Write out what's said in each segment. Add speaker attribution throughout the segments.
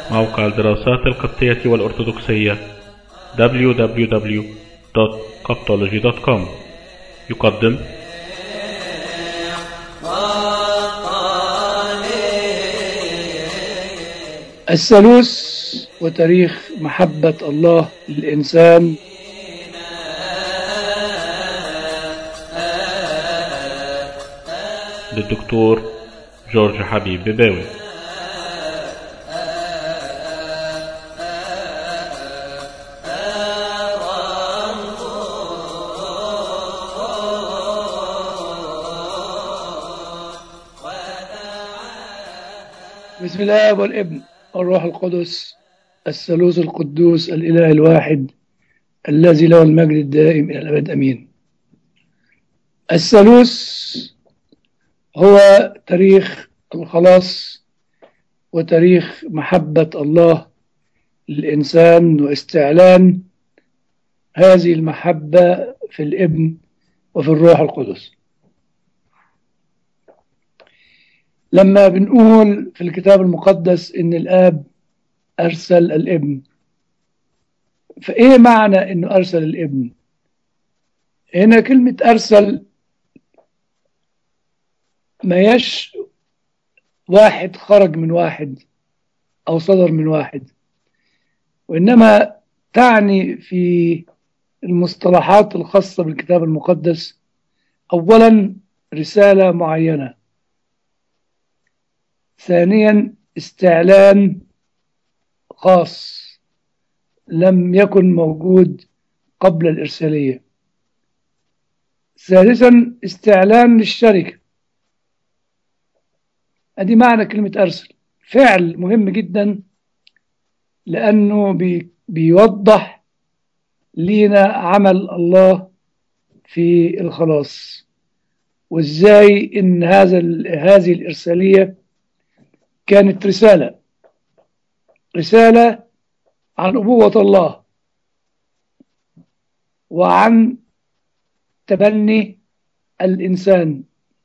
Speaker 1: موقع الدراسات القبطية والأرثوذكسية www.coptology.com يقدم
Speaker 2: الثالوث وتاريخ محبة الله للإنسان
Speaker 1: للدكتور جورج حبيب بباوي.
Speaker 2: بسم الله والابن والروح القدس الثالوث القدوس الإله الواحد الذي له المجد الدائم إلى الأبد أمين. الثالوث هو تاريخ الخلاص وتاريخ محبة الله للإنسان واستعلان هذه المحبة في الابن وفي الروح القدس. لما بنقول في الكتاب المقدس إن الآب أرسل الابن، فإيه معنى إنه أرسل الابن؟ هنا كلمة أرسل ما يش واحد خرج من واحد أو صدر من واحد، وإنما تعني في المصطلحات الخاصة بالكتاب المقدس أولا رسالة معينة، ثانيا استعلان خاص لم يكن موجود قبل الإرسالية، ثالثا استعلان للشركة. ادي معنى كلمة أرسل، فعل مهم جدا لأنه بيوضح لينا عمل الله في الخلاص، وإزاي إن هذه الإرسالية كانت رسالة عن أبوة الله وعن تبني الإنسان.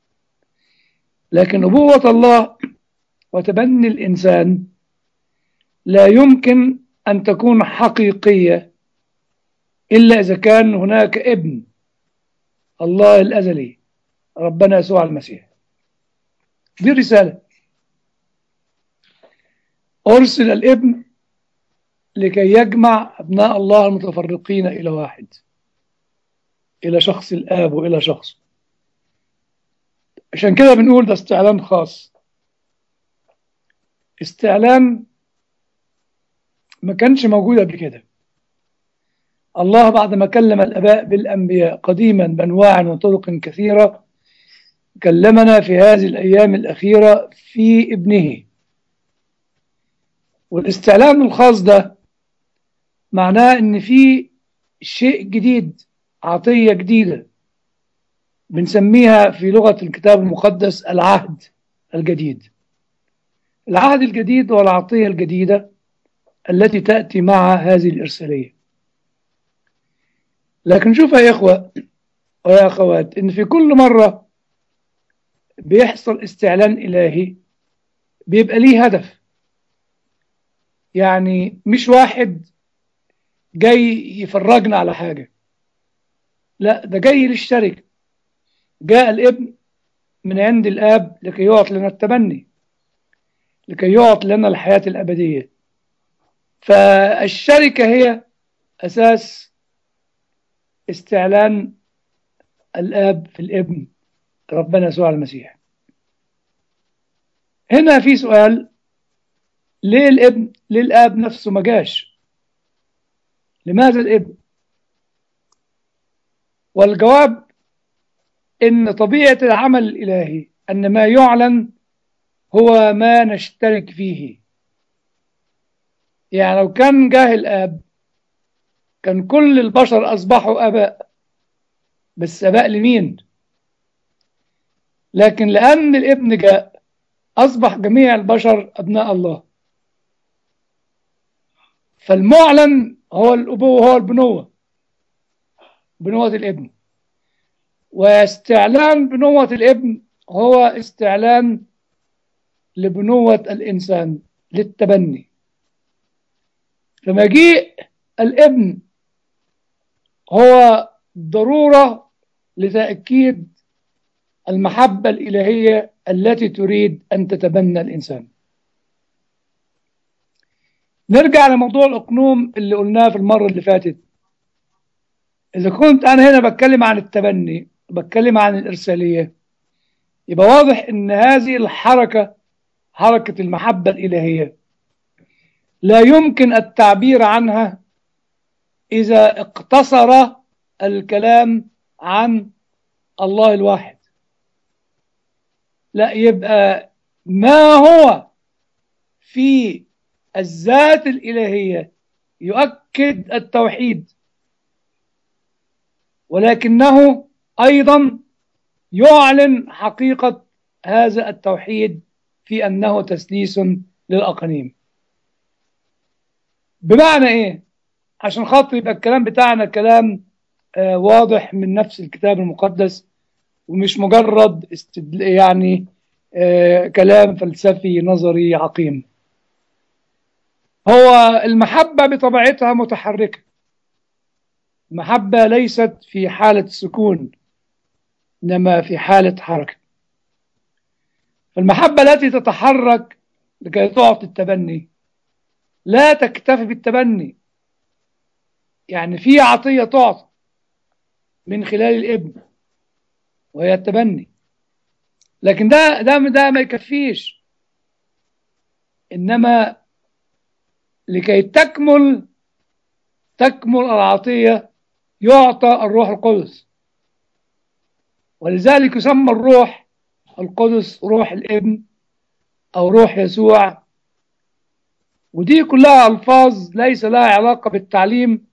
Speaker 2: لكن أبوة الله وتبني الإنسان لا يمكن أن تكون حقيقية إلا إذا كان هناك ابن الله الأزلي ربنا يسوع المسيح. دي رسالة، أرسل الابن لكي يجمع أبناء الله المتفرقين إلى واحد، إلى شخص الآب وإلى شخص. عشان كده بنقول ده استعلان خاص، استعلان ما كانش موجود قبل كده. الله بعد ما كلم الآباء بالأنبياء قديما بأنواع وطرق كثيرة، كلمنا في هذه الأيام الأخيرة في ابنه. والاستعلان الخاص ده معناه إن في شيء جديد، عطية جديدة بنسميها في لغة الكتاب المقدس العهد الجديد. العهد الجديد والعطية الجديدة التي تأتي مع هذه الإرسالية. لكن شوف يا إخوة ويا أخوات، إن في كل مرة بيحصل استعلان إلهي بيبقى ليه هدف. يعني مش واحد جاي يفرجنا على حاجة، لا، ده جاي للشركة. جاء الابن من عند الآب لكي يعطي لنا التبني، لكي يعطي لنا الحياة الأبدية. فالشركة هي أساس استعلان الآب في الابن ربنا يسوع المسيح. هنا في سؤال، ليه الابن؟ ليه الآب نفسه ما جاش؟ لماذا الابن؟ والجواب إن طبيعة العمل الإلهي أن ما يعلن هو ما نشترك فيه. يعني لو كان جاه الآب كان كل البشر أصبحوا آباء، بس آباء لمين؟ لكن لأن الابن جاء أصبح جميع البشر أبناء الله. فالمعلن هو الأبوة، هو البنوة، بنوة الابن. واستعلان بنوة الابن هو استعلان لبنوة الإنسان للتبني. فمجيء الابن هو ضرورة لتأكيد المحبة الإلهية التي تريد أن تتبنى الإنسان. نرجع لموضوع الأقنوم اللي قلناه في المرة اللي فاتت. إذا كنت أنا هنا بتكلم عن التبني، بتكلم عن الإرسالية، يبقى واضح أن هذه الحركة، حركة المحبة الإلهية، لا يمكن التعبير عنها إذا اقتصر الكلام عن الله الواحد. لا، يبقى ما هو في الذات الإلهية يؤكد التوحيد، ولكنه أيضا يعلن حقيقة هذا التوحيد في أنه تثليث للأقانيم. بمعنى إيه؟ عشان خاطر يبقى الكلام بتاعنا كلام واضح من نفس الكتاب المقدس، ومش مجرد يعني كلام فلسفي نظري عقيم. هو المحبة بطبيعتها متحركة، المحبة ليست في حالة سكون، إنما في حالة حركة. فالمحبة التي تتحرك لكي تعطي التبني لا تكتفي بالتبني، يعني في عطية تعطى من خلال الابن وهي التبني، لكن ده ما يكفيش، إنما لكي تكمل العطية يعطى الروح القدس، ولذلك يسمى الروح القدس روح الابن أو روح يسوع. ودي كلها ألفاظ ليس لها علاقة بالتعليم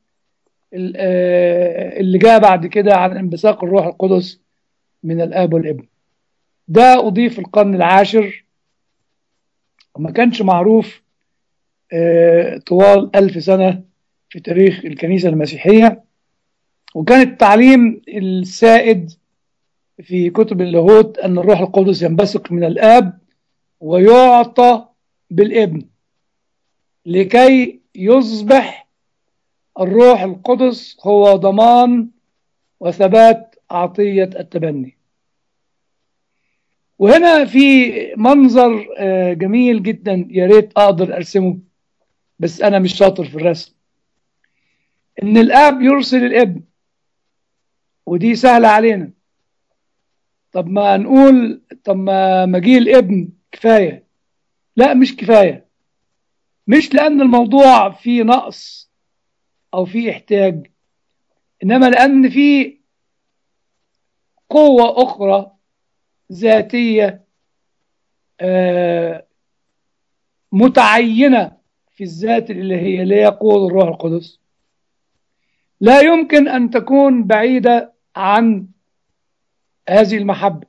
Speaker 2: اللي جاء بعد كده عن انبثاق الروح القدس من الآب والابن. ده أضيف القرن العاشر وما كانش معروف طوال 1000 سنة في تاريخ الكنيسة المسيحية، وكان التعليم السائد في كتب اللاهوت أن الروح القدس ينبثق من الآب ويعطى بالابن لكي يصبح الروح القدس هو ضمان وثبات عطية التبني. وهنا في منظر جميل جدا، يا ريت أقدر أرسمه بس أنا مش شاطر في الرسم. إن الآب يرسل الابن، ودي سهلة علينا. طب ما نقول طب ما مجيء الابن كفاية. لا، مش كفاية، مش لأن الموضوع فيه نقص أو فيه احتياج، إنما لأن فيه قوة أخرى ذاتية متعينة في الذات الإلهية اللي هي قوة الروح القدس، لا يمكن أن تكون بعيدة عن هذه المحبة.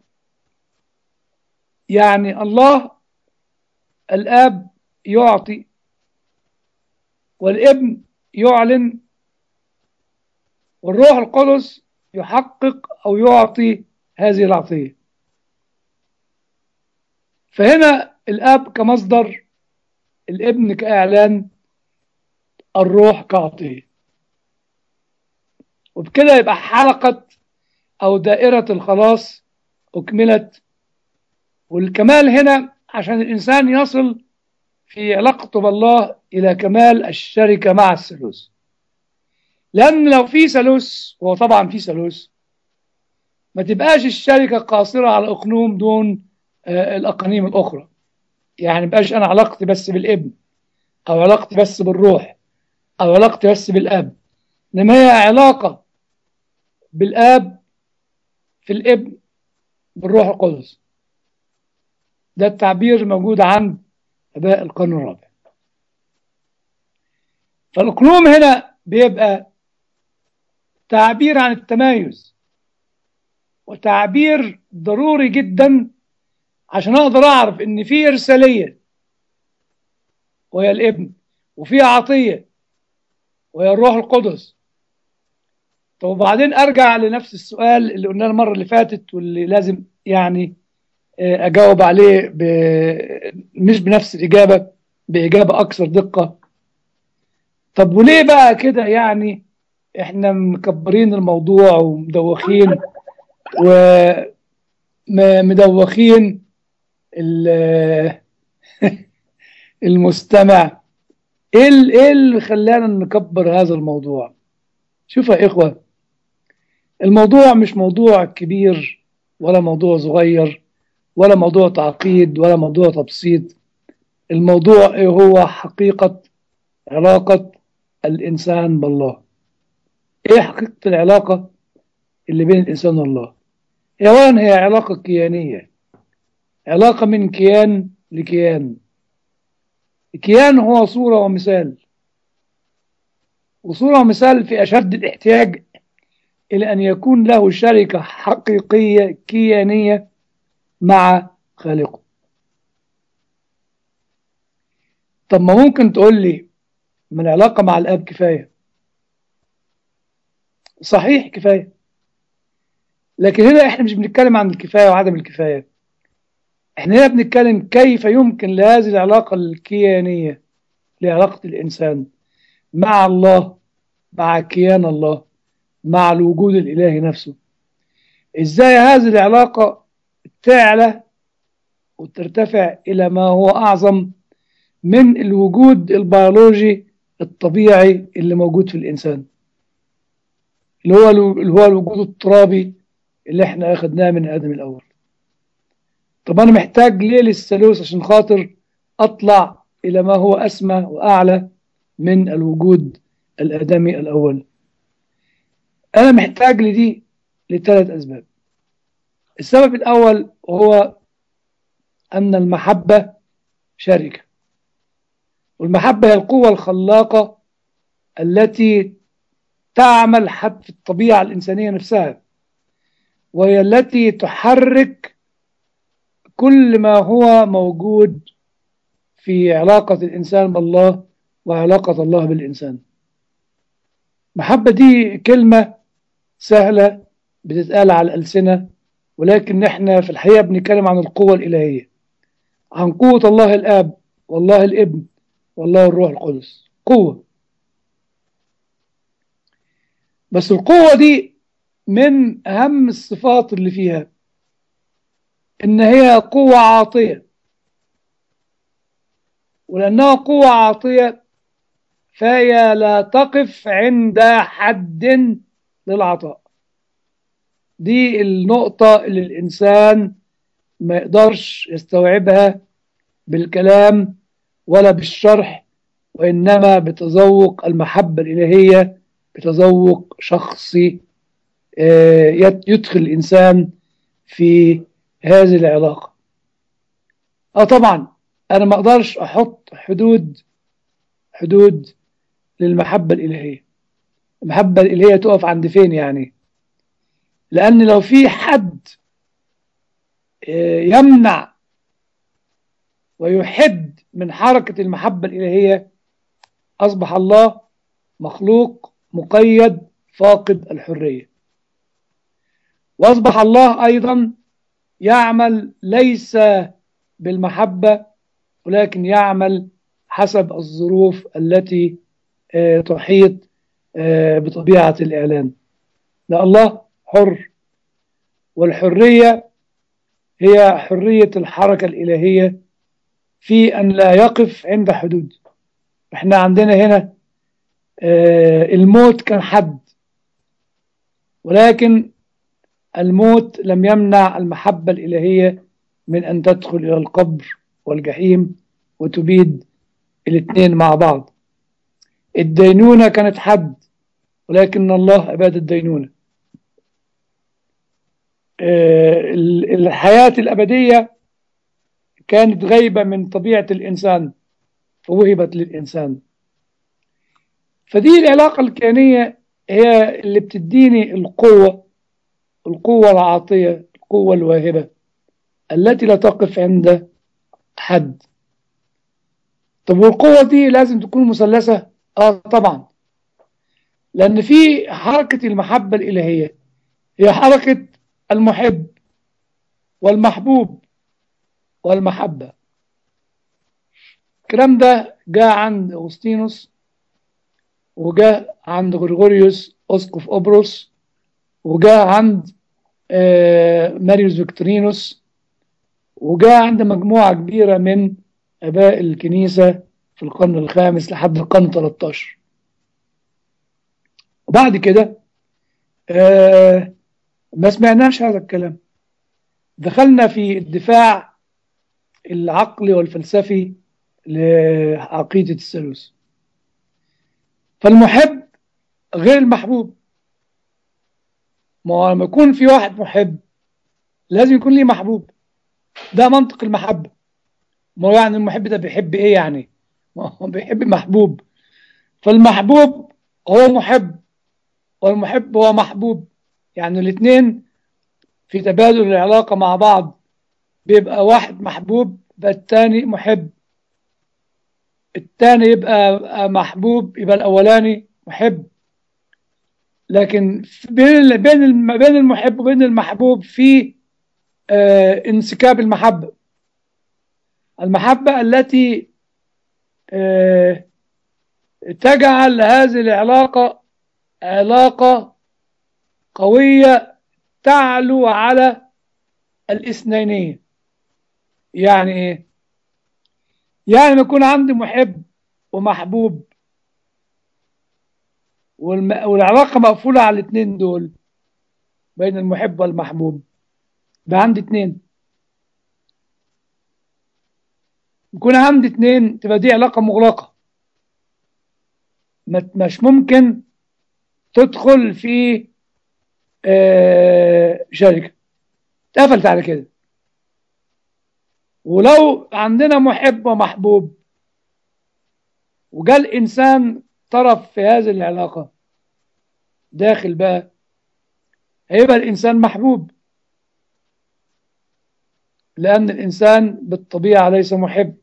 Speaker 2: يعني الله الآب يعطي والابن يعلن والروح القدس يحقق أو يعطي هذه العطية. فهنا الآب كمصدر، الابن كإعلان، الروح كعطية، وبكده يبقى حلقة أو دائرة الخلاص أكملت. والكمال هنا عشان الإنسان يصل في علاقته بالله إلى كمال الشركة مع الثالوث. لأن لو في ثالوث، وهو طبعا في ثالوث، ما تبقاش الشركة قاصرة على أقنوم دون الأقانيم الأخرى. يعني ما يبقاش أنا علاقتي بس بالابن أو علاقتي بس بالروح أو علاقتي بس بالآب، إنما هي علاقة بالآب في الابن بالروح القدس. ده التعبير موجود عند آباء القرن الرابع. فالأقنوم هنا بيبقى تعبير عن التمايز، وتعبير ضروري جدا عشان أقدر أعرف إن في إرسالية وهي الابن، وفي عطية وهي الروح القدس. طب وبعدين أرجع لنفس السؤال اللي قلناه المرة اللي فاتت واللي لازم يعني أجاوب عليه مش بنفس الإجابة، بإجابة أكثر دقة. طب وليه بقى كده يعني احنا مكبرين الموضوع ومدوخين ومدوخين المستمع؟ ايه اللي خلانا نكبر هذا الموضوع؟ شوف يا اخوة، الموضوع مش موضوع كبير ولا موضوع صغير ولا موضوع تعقيد ولا موضوع تبسيط. الموضوع إيه؟ هو حقيقة علاقة الإنسان بالله. إيه حقيقة العلاقة اللي بين الإنسان والله؟ أولا هي علاقة كيانية، علاقة من كيان لكيان. الكيان هو صورة ومثال، وصورة ومثال في أشد الاحتياج إلى أن يكون له شركة حقيقية كيانية مع خالقه. طب ما ممكن تقول لي من العلاقة مع الآب كفاية؟ صحيح كفاية، لكن هنا احنا مش بنتكلم عن الكفاية وعدم الكفاية. احنا هنا بنتكلم كيف يمكن لهذه العلاقة الكيانية، لعلاقة الإنسان مع الله، مع كيان الله، مع الوجود الإلهي نفسه، ازاي هذه العلاقة تعلى وترتفع إلى ما هو أعظم من الوجود البيولوجي الطبيعي اللي موجود في الإنسان، اللي هو الوجود الترابي اللي احنا أخدناه من آدم الأول. طب أنا محتاج ليه للثالوث عشان خاطر أطلع إلى ما هو أسمى وأعلى من الوجود الآدمي الأول؟ أنا محتاج لدي لثلاث أسباب. السبب الأول هو أن المحبة شركة، والمحبة هي القوة الخلاقة التي تعمل حتى في الطبيعة الإنسانية نفسها، وهي التي تحرك كل ما هو موجود في علاقة الإنسان بالله وعلاقة الله بالإنسان. محبة دي كلمة سهلة بتتقال على الألسنة، ولكن احنا في الحقيقة بنتكلم عن القوة الإلهية، عن قوة الله الآب والله الابن والله الروح القدس. قوة، بس القوة دي من أهم الصفات اللي فيها إن هي قوة عاطية، ولأنها قوة عاطية فهي لا تقف عند حد للعطاء. دي النقطة اللي الإنسان ما يقدرش يستوعبها بالكلام ولا بالشرح، وإنما بتذوق المحبة الإلهية، بتذوق شخصي يدخل الإنسان في هذه العلاقة. طبعا أنا ما أقدرش أحط حدود للمحبة الإلهية. المحبة الإلهية تقف عند فين يعني؟ لأن لو في حد يمنع ويحد من حركة المحبة الإلهية، أصبح الله مخلوق مقيد فاقد الحرية، وأصبح الله أيضا يعمل ليس بالمحبة ولكن يعمل حسب الظروف التي تحيط بطبيعة الإعلان. لا، الله حر، والحرية هي حرية الحركة الإلهية في أن لا يقف عند حدود. احنا عندنا هنا الموت كان حد، ولكن الموت لم يمنع المحبة الإلهية من أن تدخل إلى القبر والجحيم وتبيد الاثنين مع بعض. الدينونة كانت حد، ولكن الله أباد الدينونة. الحياة الأبدية كانت غيبة من طبيعة الإنسان فوهبت للإنسان. فدي العلاقة الكيانية هي اللي بتديني القوة العاطية، القوة الواهبة التي لا تقف عند حد. طب والقوة دي لازم تكون مثلثة؟ طبعا، لأن في حركة المحبة الإلهية هي حركة المحب والمحبوب والمحبة. الكلام ده جاء عند أغسطينوس وجاء عند غريغوريوس أسقف قبرص، وجاء عند ماريوس فيكتورينوس، وجاء عند مجموعة كبيرة من آباء الكنيسة في القرن الخامس لحد القرن 13. وبعد كده ما سمعناش هذا الكلام، دخلنا في الدفاع العقلي والفلسفي لعقيدة الثالوث. فالمحب غير المحبوب. ما هو لما يكون في واحد محب لازم يكون ليه محبوب، ده منطق المحبة. ما هو يعني المحب ده بيحب ايه يعني؟ ما هو بيحب محبوب. فالمحبوب هو محب والمحب هو محبوب، يعني الاثنين في تبادل العلاقة مع بعض. بيبقى واحد محبوب يبقى الثاني محب، الثاني يبقى محبوب يبقى الأولاني محب. لكن بين المحب وبين المحبوب في انسكاب المحبة التي تجعل هذه العلاقة علاقة قوية تعلو على الاثنينية. يعني ايه؟ يعني ما يكون عندي محب ومحبوب والعلاقة مقفولة على الاثنين دول بين المحب والمحبوب، ده عندي اثنين. يكون عندي اثنين تبقى دي علاقة مغلقة، مش ممكن تدخل في شركة، اتقفلت على كده. ولو عندنا محب ومحبوب وجاء الإنسان طرف في هذه العلاقة داخل بقى، هيبقى الإنسان محبوب، لأن الإنسان بالطبيعة ليس محب،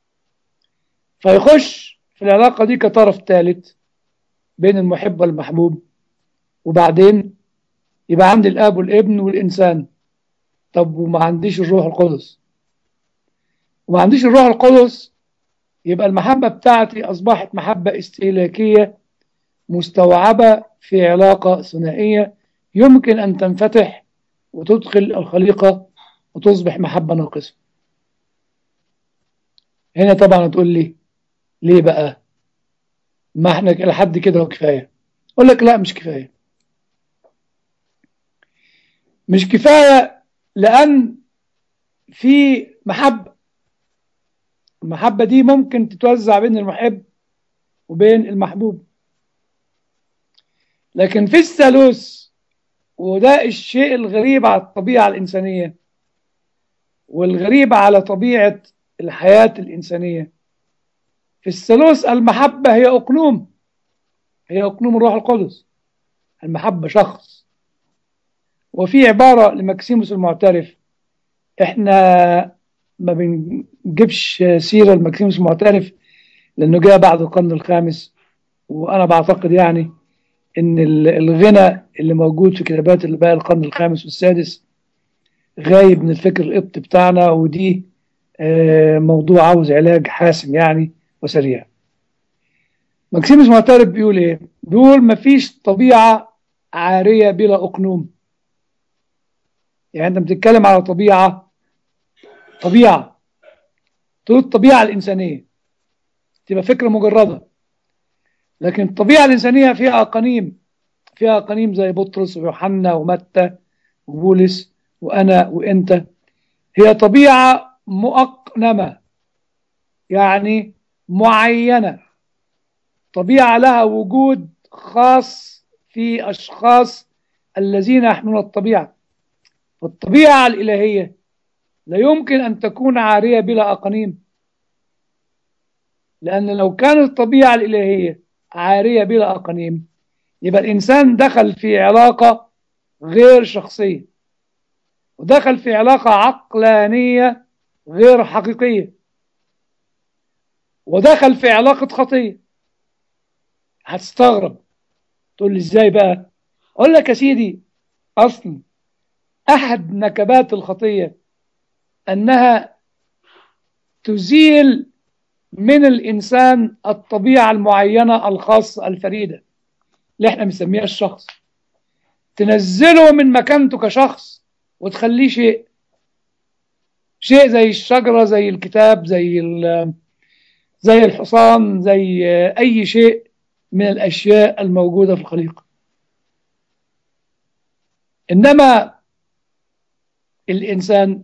Speaker 2: فيخش في العلاقة دي كطرف ثالث بين المحب والمحبوب. وبعدين يبقى عندي الآب والابن والإنسان. طب وما عنديش الروح القدس، وما عنديش الروح القدس، يبقى المحبة بتاعتي أصبحت محبة استهلاكية مستوعبة في علاقة ثنائية يمكن أن تنفتح وتدخل الخليقة وتصبح محبة ناقصة. هنا طبعا تقول لي ليه بقى؟ ما احنا لحد كده وكفاية. أقول لك لا، مش كفاية. مش كفاية لأن في محبة، المحبة دي ممكن تتوزع بين المحب وبين المحبوب. لكن في الثالوث، وده الشيء الغريب على الطبيعة الإنسانية والغريب على طبيعة الحياة الإنسانية، في الثالوث المحبة هي أقنوم، هي أقنوم الروح القدس. المحبة شخص. وفي عبارة لمكسيموس المعترف، احنا ما بنجيبش سيرة لمكسيموس المعترف لأنه جاء بعد القرن الخامس، وأنا بعتقد يعني إن الغنى اللي موجود في كتابات اللي بقى القرن الخامس والسادس غايب من الفكر القبطي بتاعنا، ودي موضوع عاوز علاج حاسم يعني وسريع. مكسيموس معترف بيقول ايه؟ بيقول مفيش طبيعة عارية بلا أقنوم. يعني انت بتتكلم على طبيعة تقول الطبيعة الإنسانية تبقى فكرة مجردة، لكن الطبيعة الإنسانية فيها أقانيم، فيها أقانيم زي بطرس ويوحنا ومتى وبولس وأنا وإنت. هي طبيعة مؤقنمة، يعني معينة، طبيعة لها وجود خاص في أشخاص الذين يحملون الطبيعة. فالطبيعة الإلهية لا يمكن أن تكون عارية بلا أقانيم، لأن لو كانت الطبيعة الإلهية عارية بلا أقانيم يبقى الإنسان دخل في علاقة غير شخصية، ودخل في علاقة عقلانية غير حقيقية، ودخل في علاقة خطية. هتستغرب، تقول لي ازاي بقى؟ اقول لك يا سيدي، اصلا احد نكبات الخطية انها تزيل من الانسان الطبيعة المعينة الخاصة الفريدة. اللي احنا بنسميها الشخص، تنزله من مكانته كشخص وتخليه شيء، شيء زي الشجرة، زي الكتاب، زي الحصان، زي أي شيء من الأشياء الموجودة في الخليقة. إنما الإنسان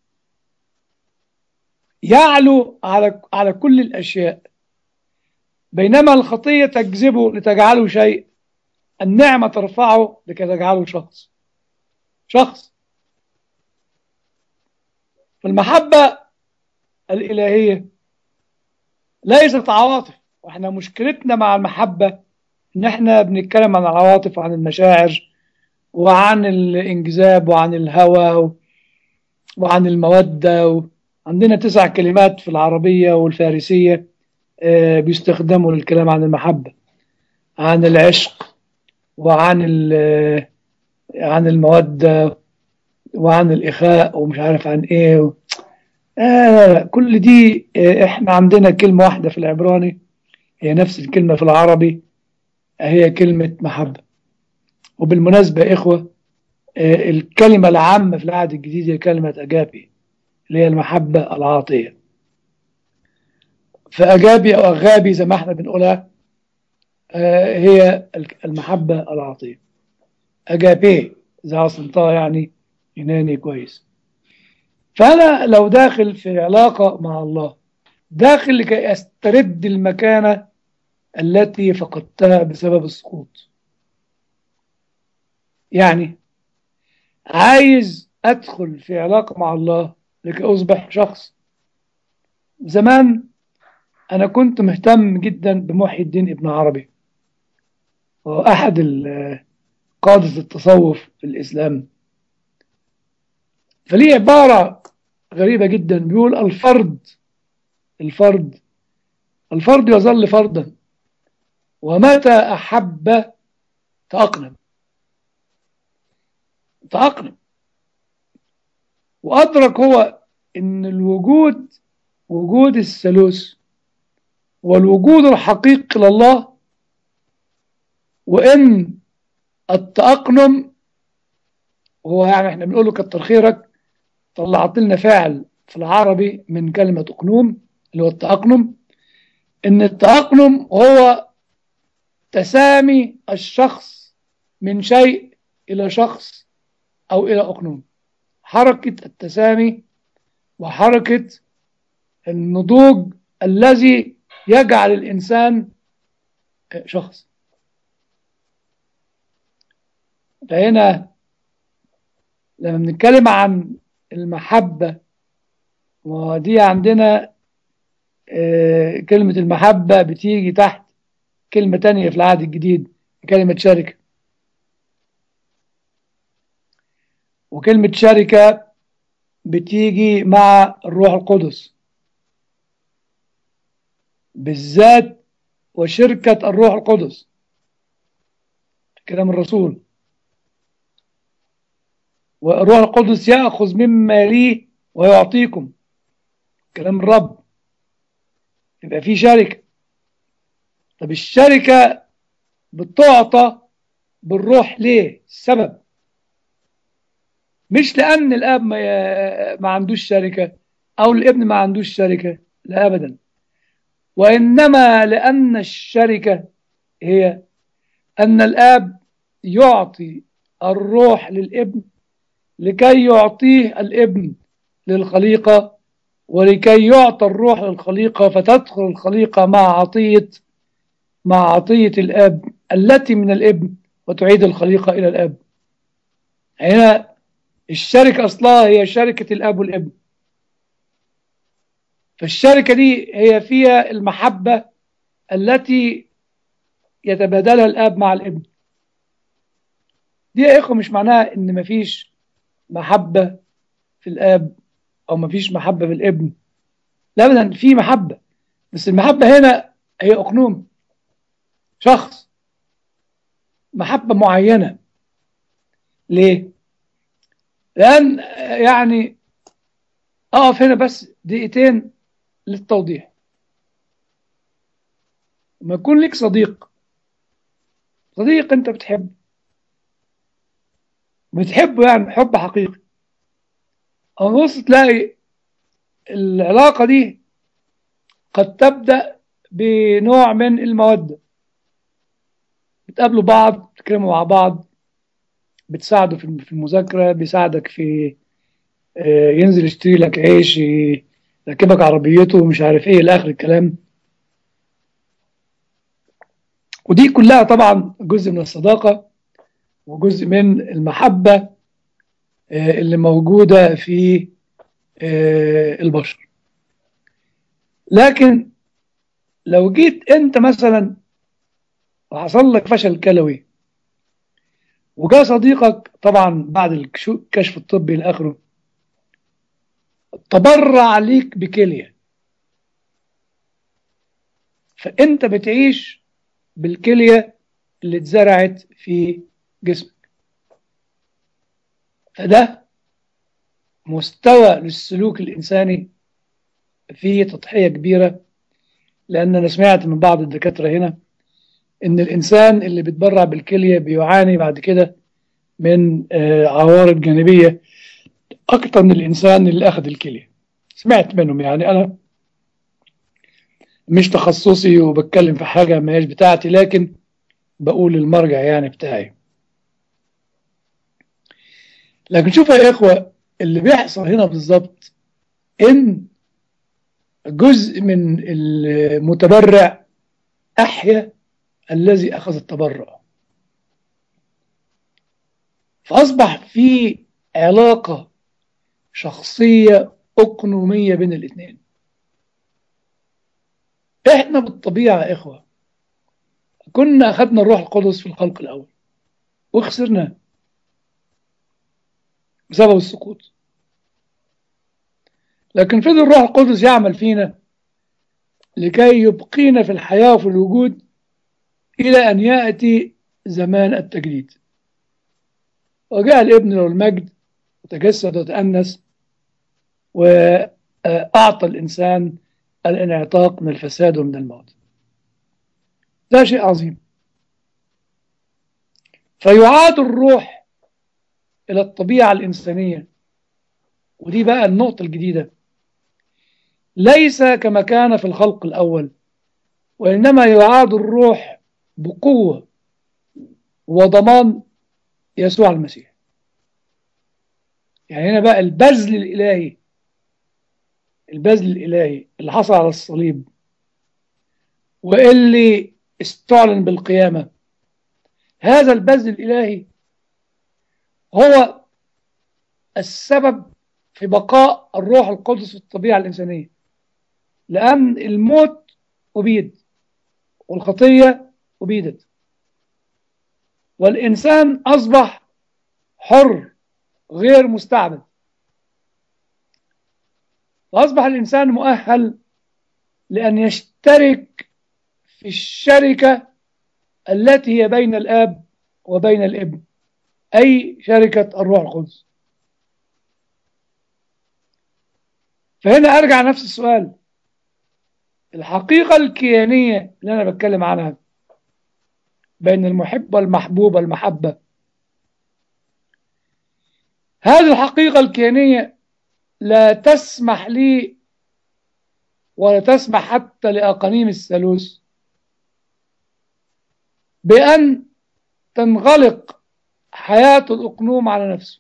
Speaker 2: يعلو على كل الأشياء، بينما الخطية تجذبه لتجعله شيء، النعمة ترفعه لكي تجعله شخص. فالمحبة الإلهية ليست عواطف، واحنا مشكلتنا مع المحبة ان احنا بنتكلم عن العواطف وعن المشاعر وعن الانجذاب وعن الهوى وعن المودة. عندنا 9 كلمات في العربية والفارسية بيستخدموا للكلام عن المحبة، عن العشق وعن عن المودة وعن الإخاء ومش عارف عن إيه لا، كل دي إحنا عندنا كلمة واحدة في العبراني هي نفس الكلمة في العربي، هي كلمة محبة. وبالمناسبة يا إخوة، الكلمة العامة في العهد الجديد هي كلمة أجابي، اللي هي المحبة العاطية. فأجابي أو أغابي زي ما احنا بنقولها هي المحبة العاطية، أجابي إذا عصمتها يعني يوناني كويس. فأنا لو داخل في علاقة مع الله، داخل لكي أسترد المكانة التي فقدتها بسبب السقوط، يعني عايز أدخل في علاقة مع الله لكي أصبح شخص. زمان أنا كنت مهتم جدا بمحي الدين ابن عربي، وهو أحد قادة التصوف في الإسلام. فليه عبارة غريبة جدا، بيقول الفرد الفرد يظل فردا، ومتى أحب تأقلم. وأدرك هو أن وجود الثالوث والوجود الحقيقي لله، وأن التأقلم هو يعني احنا بنقول له كتر خيرك طلعت لنا فاعل في العربي من كلمة أقنوم اللي هو التأقلم، أن التأقلم هو تسامي الشخص من شيء إلى شخص أو إلى أقنوم، حركة التسامي وحركة النضوج الذي يجعل الإنسان شخص. فهنا لما بنتكلم عن المحبة، ودي عندنا كلمة المحبة بتيجي تحت كلمة تانية في العهد الجديد، كلمة شركة. وكلمة شركة بتيجي مع الروح القدس بالذات، وشركة الروح القدس كلام الرسول، والروح القدس يأخذ مما لي ويعطيكم كلام الرب. يبقى في شركة. طب الشركة بتعطى بالروح ليه؟ السبب مش لأن الآب ما عندوش شركة أو الابن ما عندوش شركة، لا أبدا، وإنما لأن الشركة هي أن الآب يعطي الروح للابن لكي يعطيه الابن للخليقة، ولكي يعطى الروح للخليقة فتدخل الخليقة مع عطية الآب التي من الابن وتعيد الخليقة إلى الآب. هنا الشركة أصلها هي شركة الآب والابن. فالشركة دي هي فيها المحبة التي يتبادلها الآب مع الابن. دي يا إخوة مش معناها إن مفيش محبة في الآب أو مفيش محبة في الابن، لا أبدا، في محبة، بس المحبة هنا هي أقنوم شخص، محبة معينة. ليه؟ لأن يعني أقف هنا بس دقيقتين للتوضيح. لما يكون لك صديق صديق أنت بتحبه يعني حب حقيقي، أو بص تلاقي العلاقة دي قد تبدأ بنوع من المودة، بتقابلوا بعض، بتتكلموا مع بعض، بتساعده في المذاكرة، بيساعدك في ينزل يشتري لك عيش، يركبك عربيته، مش عارف ايه لآخر الكلام. ودي كلها طبعا جزء من الصداقة وجزء من المحبة اللي موجودة في البشر. لكن لو جيت انت مثلا وحصل لك فشل كلوي، وجاء صديقك طبعا بعد الكشف الطبي الآخره تبرع ليك بكلية، فانت بتعيش بالكلية اللي اتزرعت في جسمك. فده مستوى للسلوك الإنساني فيه تضحية كبيرة، لأن أنا سمعت من بعض الدكاترة هنا إن الإنسان اللي بيتبرع بالكلية بيعاني بعد كده من عوارض جانبية أكتر من الإنسان اللي أخذ الكلية. سمعت منهم، يعني أنا مش تخصصي وبتكلم في حاجة ما هيش بتاعتي، لكن بقول المرجع يعني بتاعي. لكن شوف يا إخوة اللي بيحصل هنا بالظبط، إن جزء من المتبرع أحيا الذي أخذ التبرع، فأصبح في علاقة شخصية أقنومية بين الاثنين. إحنا بالطبيعة يا إخوة كنا أخذنا الروح القدس في الخلق الأول وخسرناه بسبب السقوط، لكن فضل الروح القدس يعمل فينا لكي يبقينا في الحياة وفي الوجود إلى أن يأتي زمان التجديد، وجاء الابن له المجد وتجسد وتأنس وأعطى الإنسان الانعتاق من الفساد ومن الموت. ده شيء عظيم. فيعاد الروح إلى الطبيعة الإنسانية، ودي بقى النقطة الجديدة، ليس كما كان في الخلق الأول، وإنما يعاد الروح بقوة وضمان يسوع المسيح. يعني هنا بقى البذل الإلهي اللي حصل على الصليب واللي استعلن بالقيامة، هذا البذل الإلهي هو السبب في بقاء الروح القدس في الطبيعة الإنسانية، لأن الموت أبيد والخطية أبيدت والإنسان أصبح حر غير مستعبد، وأصبح الإنسان مؤهل لأن يشترك في الشركة التي هي بين الآب وبين الابن، أي شركة الروح القدس. فهنا أرجع نفس السؤال، الحقيقة الكيانية اللي أنا بتكلم عنها بين المحب والمحبوب والمحبة، هذه الحقيقة الكيانية لا تسمح لي ولا تسمح حتى لأقانيم الثالوث بأن تنغلق حياة الأقنوم على نفسه.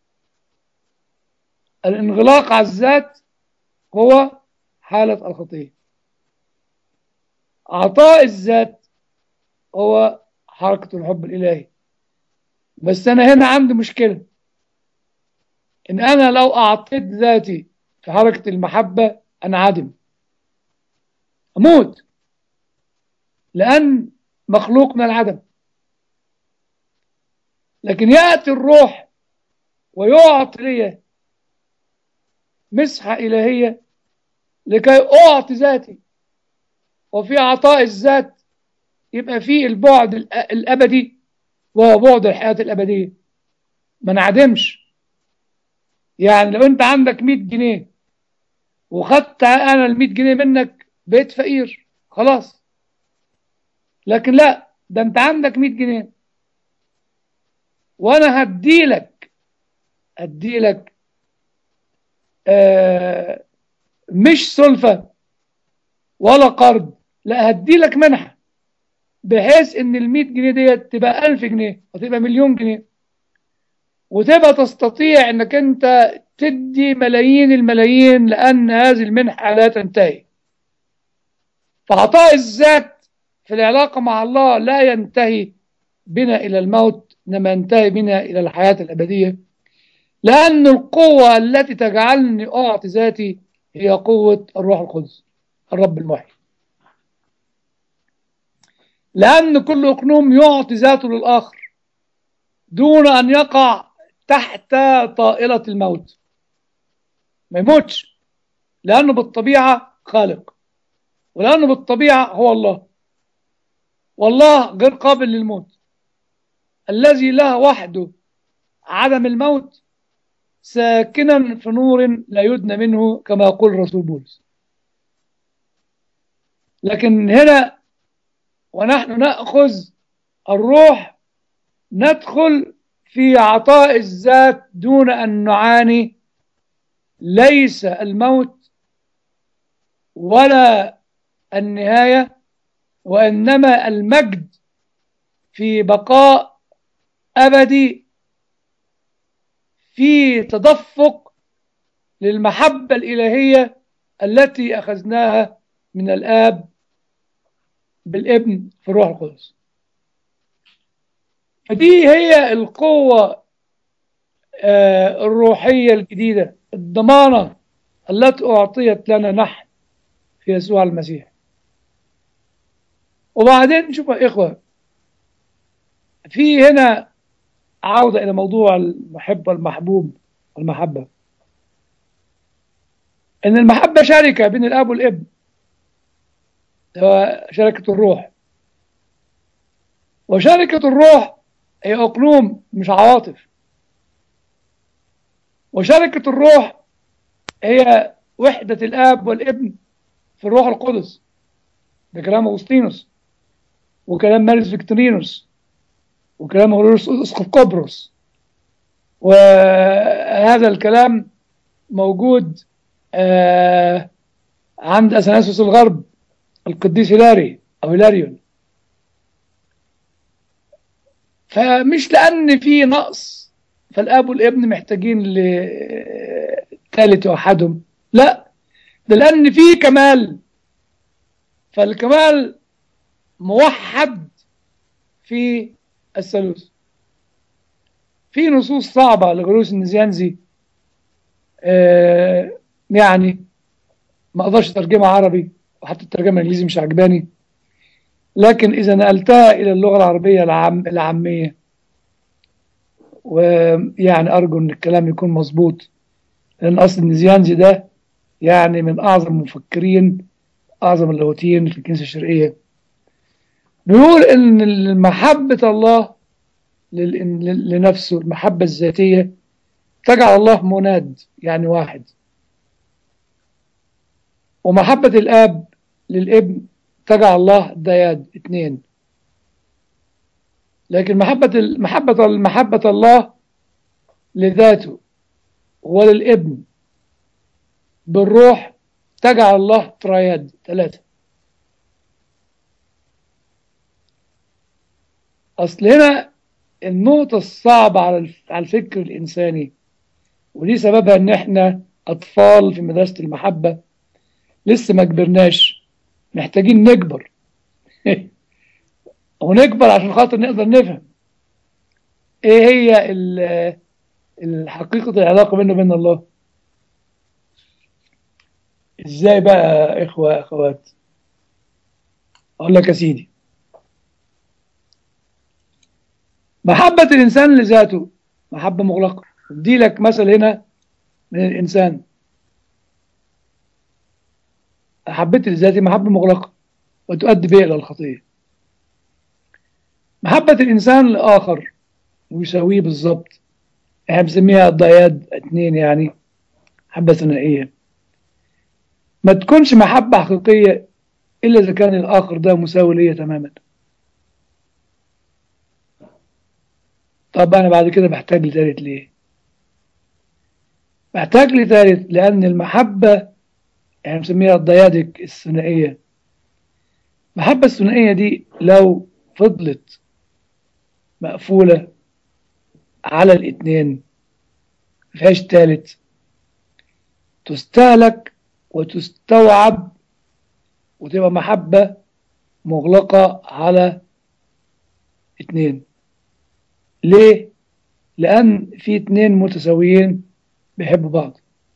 Speaker 2: الانغلاق على الذات هو حالة الخطية، عطاء الذات هو حركة الحب الإلهي. بس أنا هنا عندي مشكلة، إن أنا لو أعطيت ذاتي في حركة المحبة أنا عدم، أموت، لأن مخلوق من العدم. لكن يأتي الروح ويعطي لي مسحة إلهية لكي أعطي ذاتي، وفي عطاء الذات يبقى فيه البعد الأبدي وهو بعد الحياة الأبدية، ما نعدمش. يعني لو أنت عندك 100 جنيه وخدت أنا ال 100 جنيه منك بقيت فقير خلاص، لكن لا، ده انت عندك 100 جنيه وانا هديلك آه مش سلفة ولا قرض، لا هديلك منحة، بحيث ان ال 100 جنيه ديت تبقى 1000 جنيه وتبقى مليون جنيه، وتبقى تستطيع انك انت تدي ملايين الملايين، لان هذه المنحة لا تنتهي. فعطاء الذات في العلاقة مع الله لا ينتهي بنا إلى الموت، إنما ينتهي بنا إلى الحياة الأبدية، لأن القوة التي تجعلني أعطي ذاتي هي قوة الروح القدس الرب المحيي. لأن كل أقنوم يعطي ذاته للآخر دون أن يقع تحت طائلة الموت، ما يموتش، لأنه بالطبيعة خالق، ولأنه بالطبيعة هو الله، والله غير قابل للموت، الذي له وحده عدم الموت، ساكنا في نور لا يدنى منه، كما يقول رسول بولس. لكن هنا ونحن نأخذ الروح ندخل في عطاء الذات دون أن نعاني ليس الموت ولا النهاية، وإنما المجد في بقاء أبدي، في تدفق للمحبة الإلهية التي أخذناها من الآب بالابن في الروح القدس. فدي هي القوة الروحية الجديدة، الضمانة التي أعطيت لنا نحن في يسوع المسيح. وبعدين نشوف يا إخوة، في هنا عودة إلى موضوع المحب والمحبوب والمحبة، إن المحبة شركة بين الأب والابن، شركة الروح، وشركة الروح هي أقلوم مش عواطف، وشركة الروح هي وحدة الآب والابن في الروح القدس. ده كلام أغسطينوس، وكلام مارس فيكتورينوس، وكلام هيرودوس أسقف قبرص، وهذا الكلام موجود عند أثناسيوس الغرب، القديس هيلاري أو هيلاريون. فمش لأن في نقص فالآب والابن محتاجين لثالث يوحدهم، لا، ده لأن في كمال، فالكمال موحد في الثالوث. في نصوص صعبة لغلوس النزيانزي يعني ما أقدرش أترجمها عربي، وحتى الترجمة الإنجليزي مش عجباني، لكن إذا نقلتها إلى اللغة العربية العامية، ويعني أرجو أن الكلام يكون مظبوط، لأن أصل النزيانزي ده يعني من أعظم المفكرين، أعظم اللاهوتيين في الكنيسة الشرقية. بيقول إن محبة الله لنفسه، المحبة الذاتية، تجعل الله مناد، يعني واحد، ومحبة الآب للابن تجعل الله دياد، اثنين. لكن محبة الله لذاته وللابن بالروح تجعل الله ترياد، ثلاثة. أصل هنا النقطة الصعبة على الفكر الإنساني، ودي سببها إن إحنا أطفال في مدرسة المحبة، لسه ما كبرناش، محتاجين نكبر ونكبر عشان خاطر نقدر نفهم إيه هي الحقيقة العلاقة بيننا وبين الله. إزاي بقى إخوة أخوات؟ أقول لك يا سيدي، محبة الإنسان لذاته محبة مغلقة. أدي لك مثل هنا من الإنسان، محبتي لذاتي محبة مغلقة وتؤدي بي إلى الخطية. محبة الإنسان لآخر ويساويه بالظبط، احنا بنسميها ضياد، اتنين، يعني محبة ثنائية. ما تكونش محبة حقيقية إلا إذا كان الآخر ده مساوي ليا تماما. طب أنا بعد كده بحتاج لثالث ليه؟ بحتاج لثالث لأن المحبة يعني بنسميها الديادك الثنائية. المحبة الثنائية دي لو فضلت مقفولة على الاتنين مفيهاش تالت، تستهلك وتستوعب وتبقى محبة مغلقة على اتنين. ليه؟ لأن في اتنين متساويين بيحبوا بعض،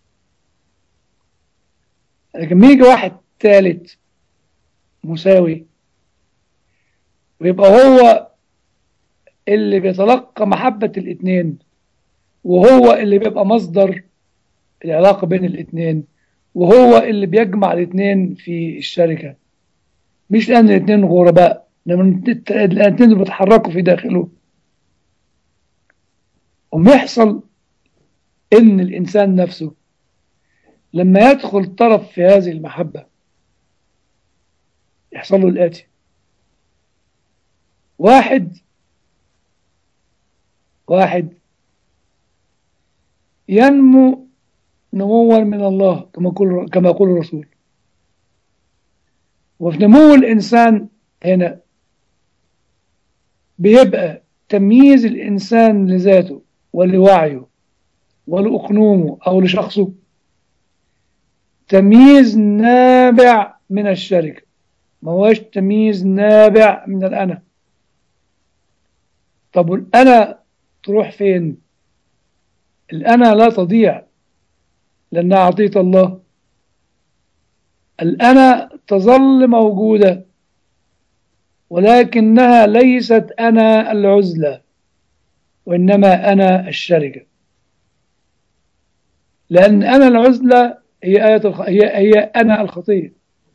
Speaker 2: لكن يجي واحد تالت مساوي ويبقى هو اللي بيتلقى محبة الاتنين، وهو اللي بيبقى مصدر العلاقة بين الاتنين، وهو اللي بيجمع الاتنين في الشركة، مش لأن الاتنين غرباء، لأن الاتنين بيتحركوا في داخله. ويحصل إن الإنسان نفسه لما يدخل طرف في هذه المحبة يحصل له الآتي: واحد ينمو نموا من الله كما يقول الرسول. وفي نمو الإنسان هنا بيبقى تمييز الإنسان لذاته ولوعيه ولأقنومه أو لشخصه تمييز نابع من الشركة، ما هوش تمييز نابع من الأنا. طب والأنا تروح فين؟ الأنا لا تضيع لأنها عطية الله. الأنا تظل موجودة ولكنها ليست أنا العزلة، وإنما أنا الشركة. لأن أنا العزلة هي أنا الخطية،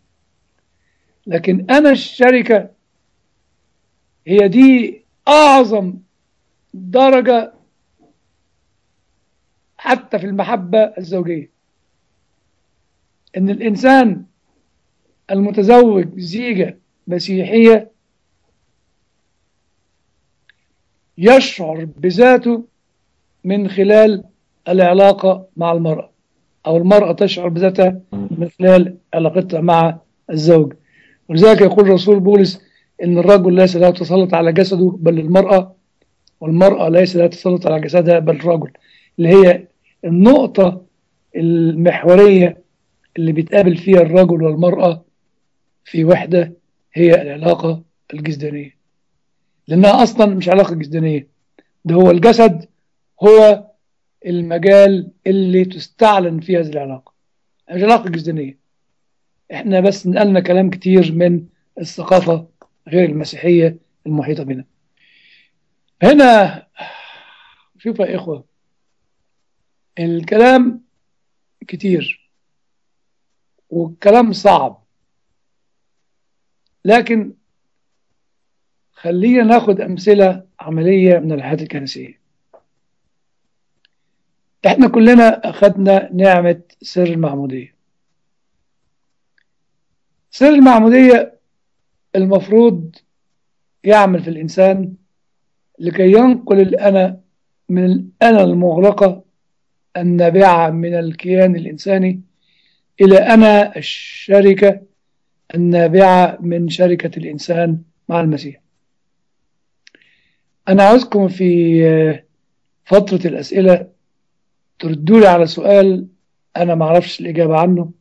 Speaker 2: لكن أنا الشركة هي دي أعظم درجة حتى في المحبة الزوجية. إن الإنسان المتزوج زيجة مسيحية يشعر بذاته من خلال العلاقة مع المرأة، أو المرأة تشعر بذاتها من خلال علاقتها مع الزوج. ولذلك يقول الرسول بولس إن الرجل ليس له تسلط على جسده بل المرأة، والمرأة ليس لها تسلط على جسدها بل الرجل، اللي هي النقطة المحورية اللي بيتقابل فيها الرجل والمرأة في وحدة، هي العلاقة الجسدانية. لأنها أصلا مش علاقة جسدانية، ده هو الجسد هو المجال اللي تستعلن فيه هذه العلاقة، مش علاقة جسدانية. احنا بس نقلنا كلام كتير من الثقافة غير المسيحية المحيطة بنا. هنا شوف يا إخوة، الكلام كتير والكلام صعب، لكن خلينا ناخد أمثلة عملية من الحياة الكنسية. احنا كلنا أخذنا نعمة سر المعمودية. سر المعمودية المفروض يعمل في الإنسان لكي ينقل الأنا من الأنا المغلقة النابعة من الكيان الإنساني إلى أنا الشركة النابعة من شركة الإنسان مع المسيح. أنا عاوزكم في فترة الأسئلة تردوا لي على سؤال أنا ما أعرفش الإجابة عنه،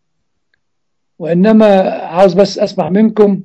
Speaker 2: وإنما عاوز بس أسمع منكم: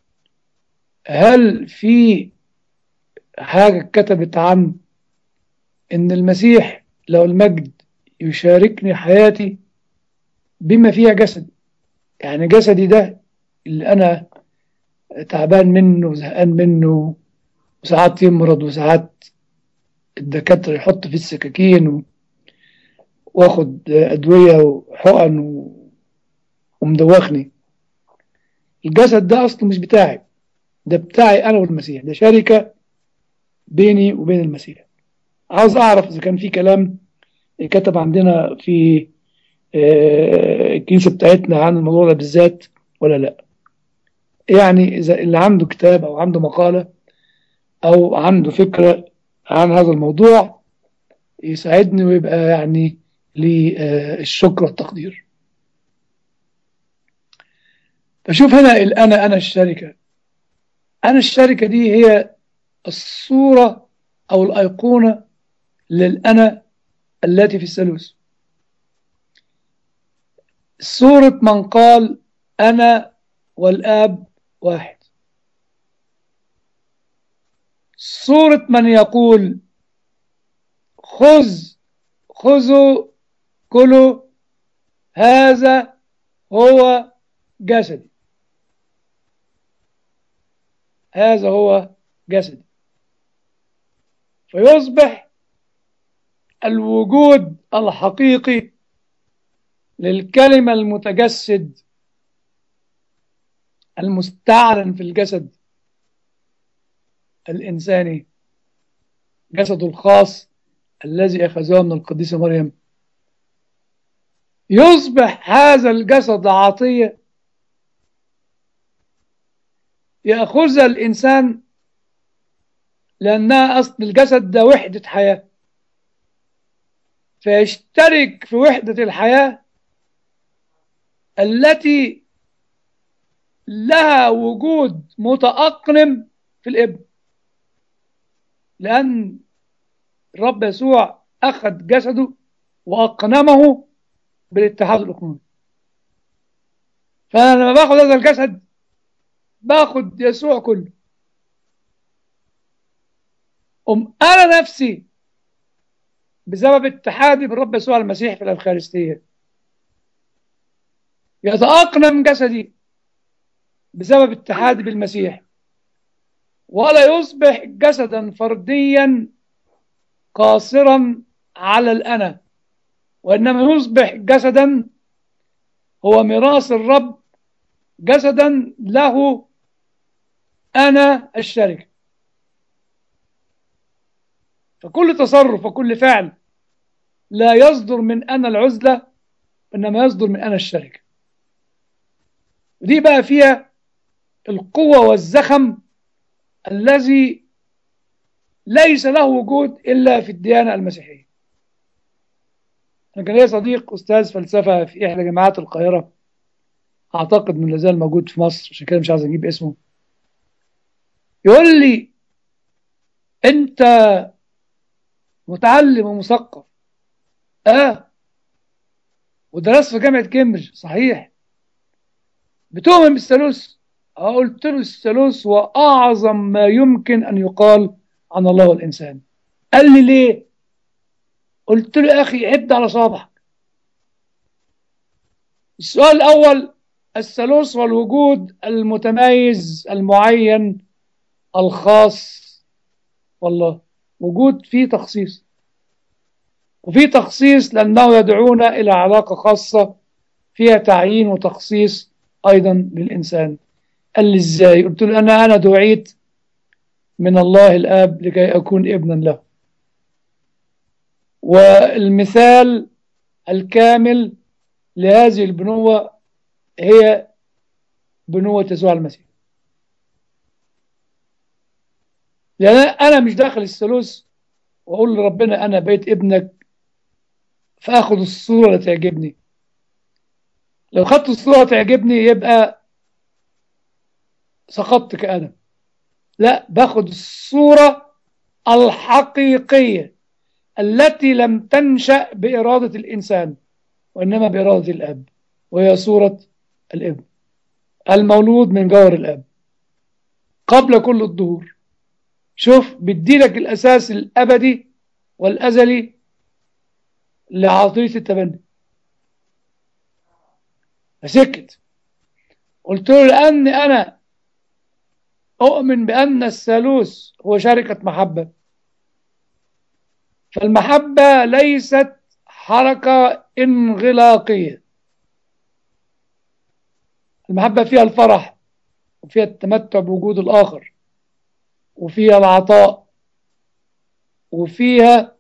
Speaker 2: هل في حاجة كتبت عن إن المسيح له المجد يشاركني حياتي بما فيها جسد؟ يعني جسدي ده اللي أنا تعبان منه وزهقان منه، وساعات يمرض وساعات الدكاترة يحط فيه السكاكين واخد أدوية وحقن ومدوخني. الجسد ده أصله مش بتاعي، ده بتاعي أنا والمسيح، ده شركة بيني وبين المسيح. عاوز أعرف إذا كان في كلام كتب عندنا في الكنيسة بتاعتنا عن الموضوع ده بالذات ولا لا. يعني إذا اللي عنده كتاب أو عنده مقالة أو عنده فكرة عن هذا الموضوع يساعدني ويبقى يعني لي الشكر والتقدير. فشوف هنا أنا الشركة. أنا الشركة دي هي الصورة أو الأيقونة للأنا التي في الثالوث. صورة من قال أنا والآب واحد. صورة من يقول خذوا كلوا هذا هو جسدي. هذا هو جسدي. فيصبح الوجود الحقيقي للكلمة المتجسد المستعلن في الجسد الإنساني، جسده الخاص الذي أخذه من القديسة مريم. يصبح هذا الجسد عطية يأخذها الإنسان، لأنها أصل الجسد ده وحدة حياة، فيشترك في وحدة الحياة التي لها وجود متأقلم في الابن، لأن الرب يسوع أخذ جسده وأقنمه بالاتحاد الأقنومي. فأنا لما باخد هذا الجسد باخد يسوع كله. أنا نفسي بسبب اتحادي بالرب يسوع المسيح في الأفخارستية يتأقلم جسدي بسبب اتحادي بالمسيح، ولا يصبح جسدا فرديا قاصرا على الأنا، وإنما يصبح جسدا هو ميراث الرب، جسدا له أنا الشركة. فكل تصرف وكل فعل لا يصدر من أنا العزلة، إنما يصدر من أنا الشركة. ودي بقى فيها القوة والزخم الذي ليس له وجود إلا في الديانة المسيحية. أنا كان لي صديق أستاذ فلسفة في إحدى جامعات القاهرة، أعتقد من لازال موجود في مصر، عشان كده مش عايز أجيب اسمه. يقول لي أنت متعلم ومثقف، ودرست في جامعة كامبريدج، صحيح، بتؤمن بالثالوث؟ قلت له الثالوث هو أعظم ما يمكن أن يقال عن الله والإنسان. قال لي ليه؟ قلت له يا أخي عد على صابعك. السؤال الأول، الثالوث والوجود المتميز المعين الخاص والله، وجود فيه تخصيص، وفيه تخصيص لأنه يدعونا إلى علاقة خاصة فيها تعيين وتخصيص أيضا للإنسان. قال لي إزاي؟ قلت له أنا دعيت من الله الآب لكي أكون ابنا له، والمثال الكامل لهذه البنوة هي بنوة يسوع المسيح. لأن أنا مش داخل الثالوث وأقول لربنا أنا بقيت ابنك فأخذ الصورة اللي تعجبني. لو خدت الصورة تعجبني يبقى سقطت كآدم. لا، باخد الصورة الحقيقية التي لم تنشأ بإرادة الإنسان وإنما بإرادة الأب، وهي صورة الابن المولود من جوهر الأب قبل كل الظهور. شوف، بديلك الأساس الأبدي والأزلي لعطية التبني. فسكت. قلت له لأن أنا أؤمن بأن الثالوث هو شركة محبة، فالمحبة ليست حركة انغلاقية. المحبة فيها الفرح، وفيها التمتع بوجود الآخر، وفيها العطاء، وفيها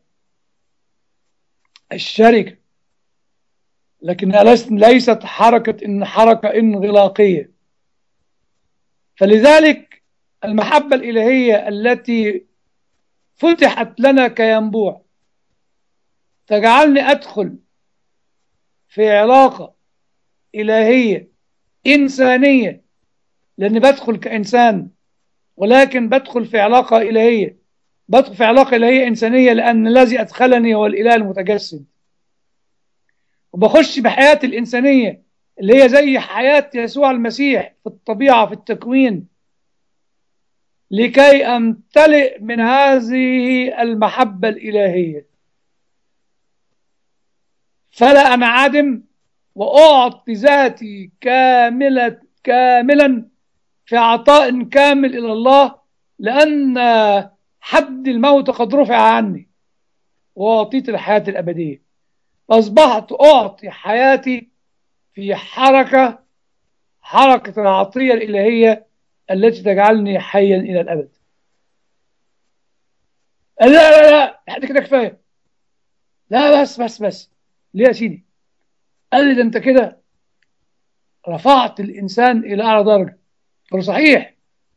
Speaker 2: الشركة، لكنها ليست حركة انغلاقية. فلذلك المحبة الإلهية التي فتحت لنا كينبوع تجعلني أدخل في علاقة إلهية إنسانية، لأني بدخل كإنسان، ولكن بدخل في علاقة إلهية، بدخل في علاقة إلهية إنسانية، لأن الذي أدخلني هو الإله المتجسد. وبخش بحياتي الإنسانية اللي هي زي حياة يسوع المسيح في الطبيعة، في التكوين، لكي أمتلئ من هذه المحبة الإلهية، فلا أنعدم، وأعطي ذاتي كاملا في عطاء كامل إلى الله، لأن حد الموت قد رفع عني وأعطيت الحياة الأبدية. أصبحت أعطي حياتي في حركة العطية الإلهية التي تجعلني حيا إلى الأبد. لا لا لا، لحد كده كفاية. لا، بس ليه يا سيدي؟ قال لي ده أنت كده رفعت الإنسان إلى أعلى درجة. قال صحيح،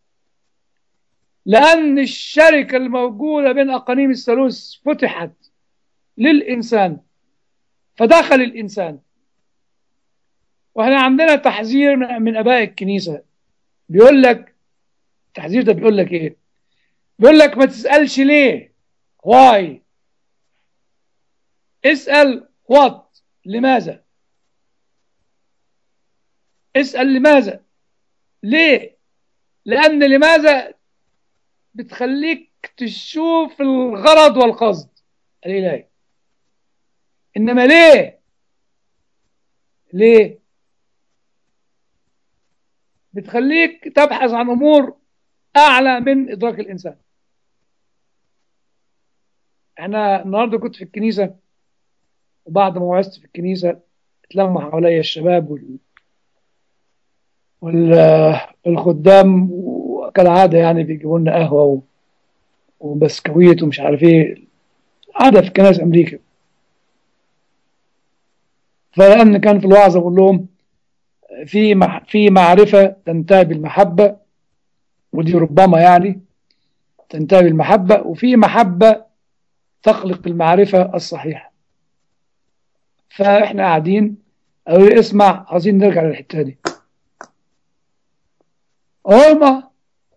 Speaker 2: لأن الشركة الموجودة بين أقانيم الثالوث فتحت للإنسان، فدخل الإنسان. وإحنا عندنا تحذير من آباء الكنيسة، بيقول لك التحذير ده بيقول لك إيه؟ بيقول لك ما تسألش ليه، واي، اسأل وات، لماذا. اسأل لماذا. ليه؟ لأن لماذا بتخليك تشوف الغرض والقصد الإلهي. إنما ليه بتخليك تبحث عن أمور أعلى من إدراك الإنسان. أنا النهاردة كنت في الكنيسة، وبعد ما وعظت في الكنيسة اتلموا حواليا الشباب والخدام، وكالعادة يعني بيجيبوا لنا قهوة وبسكويت ومش عارف ايه، عادة في كنائس أمريكا. فلأن كان في الوعظة بقول لهم في معرفة تنتهي بالمحبة، ودي ربما يعني تنتهي بالمحبة، وفي محبة تخلق المعرفة الصحيحة. فإحنا قاعدين، قالوا لي اسمع، عايزين نرجع للحتة دي. هما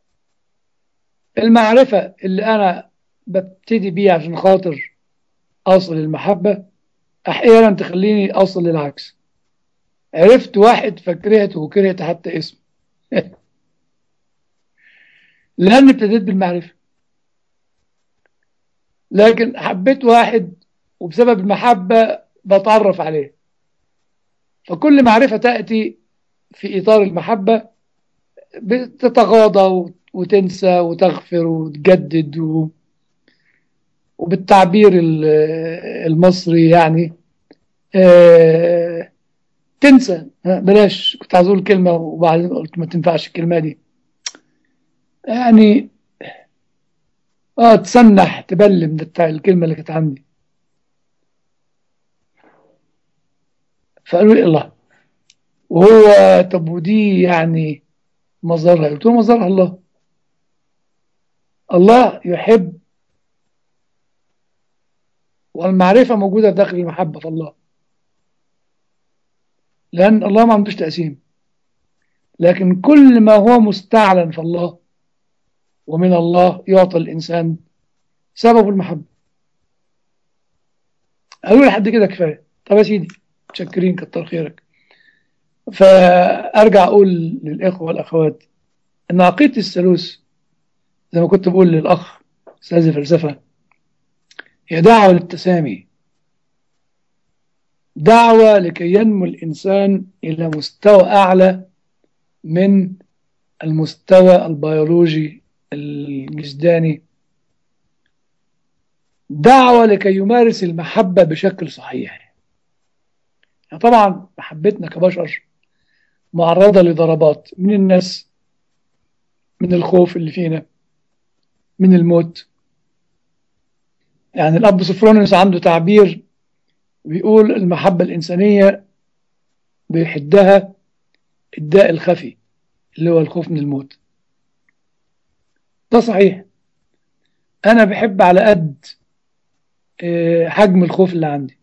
Speaker 2: المعرفة اللي أنا ببتدي بيها عشان خاطر أصل المحبة أحيانا تخليني أصل للعكس. عرفت واحد فكرهته وكرهت حتى اسمه لأني ابتديت بالمعرفة. لكن حبيت واحد وبسبب المحبة بتعرف عليه. فكل معرفة تأتي في إطار المحبة بتتغاضى وتنسى وتغفر وتجدد وبالتعبير المصري يعني تنسى. بلاش، كنت عايز اقول كلمة وبعدين قلت ما تنفعش الكلمة دي، يعني تسنح، تبلم، ده بتاع الكلمة اللي كانت عندي. فقالوا لي الله، وهو طب ودي يعني مظهرها؟ قلت له مظهرها الله يحب، والمعرفة موجودة داخل المحبة في الله، لأن الله ما عندوش تقسيم. لكن كل ما هو مستعلن في الله ومن الله يعطي الإنسان سبب المحبة. قالوا لي لحد كده كفاية. طب يا سيدي متشكرين، كتر خيرك. فأرجع أقول للإخوة والأخوات أن عقيدة الثالوث زي ما كنت بقول للأخ أستاذ الفلسفة هي دعوة للتسامي، دعوة لكي ينمو الإنسان إلى مستوى أعلى من المستوى البيولوجي الجسداني، دعوة لكي يمارس المحبة بشكل صحيح. يعني طبعا محبتنا كبشر معرضة لضربات من الناس، من الخوف اللي فينا، من الموت. يعني الأب سوفرونيوس عنده تعبير بيقول المحبة الإنسانية بيحدها الداء الخفي اللي هو الخوف من الموت. ده صحيح، أنا بحب على قد حجم الخوف اللي عندي.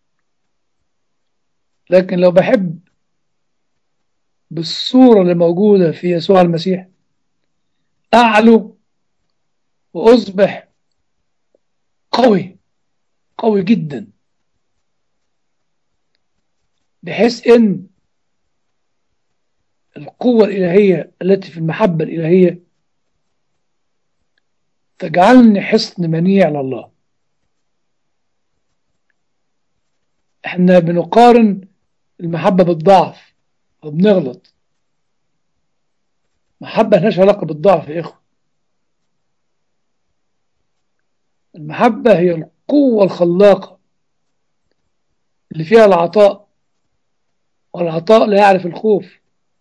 Speaker 2: لكن لو بحب بالصورة اللي موجودة في يسوع المسيح، أعلو وأصبح قوي، قوي جدا، بحيث إن القوة الإلهية التي في المحبة الإلهية تجعلني حصن منيع لله. احنا بنقارن المحبة بالضعف وبنغلط. محبة ملهاش علاقة بالضعف يا إخوة. المحبة هي القوة الخلاقة اللي فيها العطاء، والعطاء لا يعرف الخوف،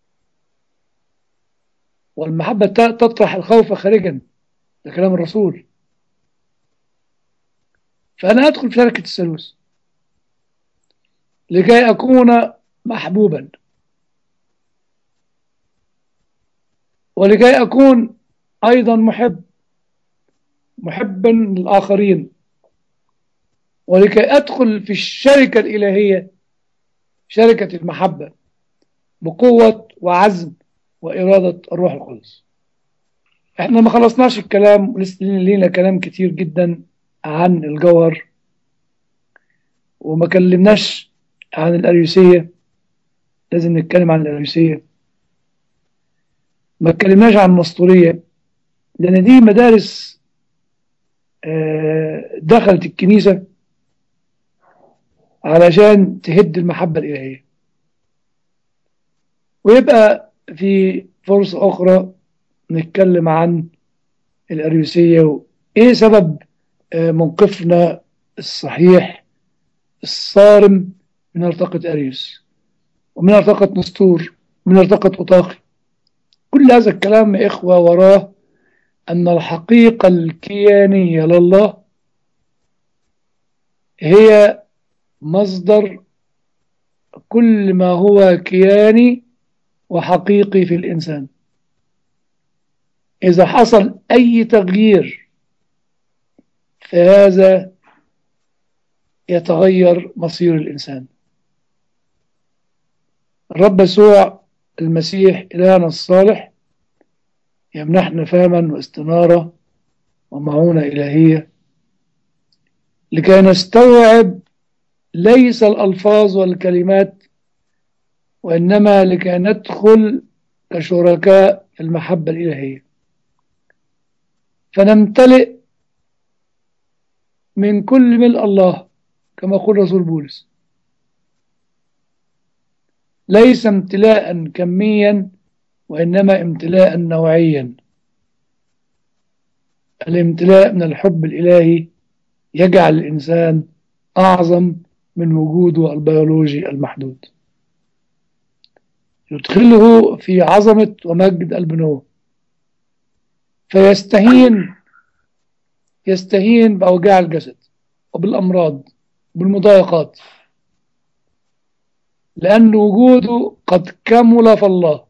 Speaker 2: والمحبة تطرح الخوف خارجا، ده كلام الرسول. فأنا أدخل في شركة الثالوث لكي أكون محبوبا، ولكي أكون أيضا محبا للآخرين، ولكي أدخل في الشركة الإلهية، شركة المحبة، بقوة وعزم وإرادة الروح القدس. احنا ما خلصناش الكلام، ولسه لينا كلام كتير جدا عن الجوهر، وما كلمناش عن الأريوسية. لازم نتكلم عن الأريوسية. ما اتكلمناش عن النسطورية، لأن دي مدارس دخلت الكنيسة علشان تهد المحبة الإلهية. ويبقى في فرصة أخرى نتكلم عن الأريوسية، وإيه سبب موقفنا الصحيح الصارم من هرطقة أريوس، ومن هرطقة نسطور، ومن هرطقة أوطاقي. كل هذا الكلام يا إخوة وراه أن الحقيقة الكيانية لله هي مصدر كل ما هو كياني وحقيقي في الإنسان. إذا حصل أي تغيير فهذا يتغير مصير الإنسان. الرب يسوع المسيح إلهنا الصالح يمنحنا فهما واستنارة ومعونة إلهية لكي نستوعب ليس الألفاظ والكلمات، وإنما لكي ندخل كشركاء في المحبة الإلهية، فنمتلئ من كل ملء الله كما قال رسول بولس، ليس امتلاء كميا وإنما امتلاء نوعيا. الامتلاء من الحب الإلهي يجعل الإنسان أعظم من وجوده البيولوجي المحدود، يدخله في عظمة ومجد البنوة، يستهين بأوجاع الجسد وبالأمراض وبالمضايقات، لأن وجوده قد كمل في الله.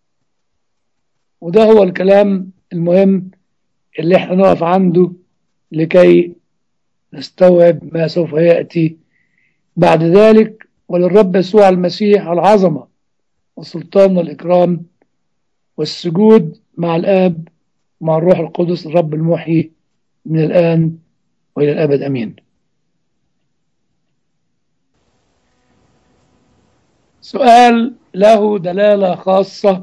Speaker 2: وده هو الكلام المهم اللي احنا نقف عنده لكي نستوعب ما سوف يأتي بعد ذلك. وللرب يسوع المسيح العظمة والسلطان والإكرام والسجود مع الآب مع الروح القدس الرب المحيي من الآن وإلى الأبد أمين. سؤال له دلالة خاصة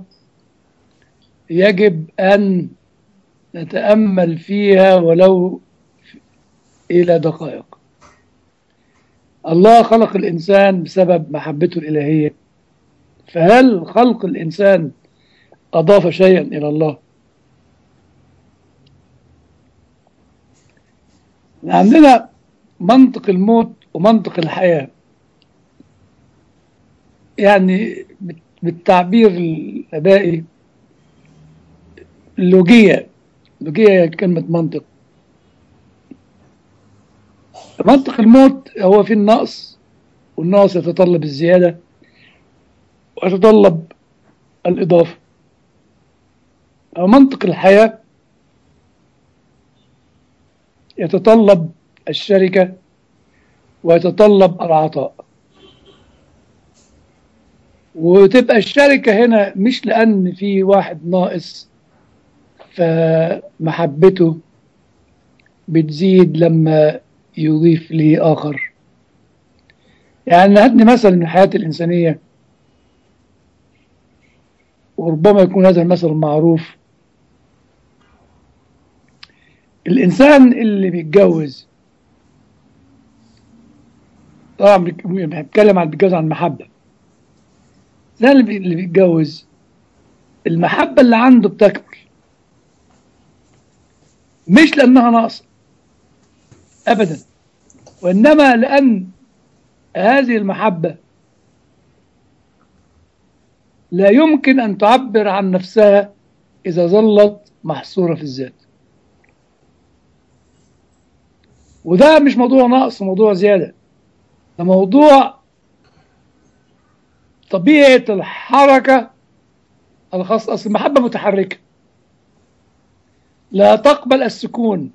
Speaker 2: يجب أن نتأمل فيها ولو إلى دقائق. الله خلق الإنسان بسبب محبته الإلهية، فهل خلق الإنسان أضاف شيئا إلى الله؟ عندنا منطق الموت ومنطق الحياة، يعني بالتعبير الآبائي اللوجية كلمة منطق. منطق الموت هو في النقص، والنقص يتطلب الزيادة ويتطلب الإضافة. منطق الحياة يتطلب الشركة ويتطلب العطاء. وتبقى الشركة هنا مش لأن في واحد ناقص فمحبته بتزيد لما يضيف لي آخر. يعني هدي مثل من الحياة الإنسانية، وربما يكون هذا المثل معروف. الإنسان اللي بيتجوز، طبعا بنتكلم عن بيتجوز عن المحبة. الإنسان اللي بيتجوز المحبة اللي عنده بتكمل، مش لأنها ناقصة أبدا، وإنما لأن هذه المحبة لا يمكن أن تعبر عن نفسها إذا ظلت محصورة في الذات. وده مش موضوع نقص، موضوع زيادة، ده موضوع طبيعة الحركة الخاصة. أصل المحبة متحركة لا تقبل السكون،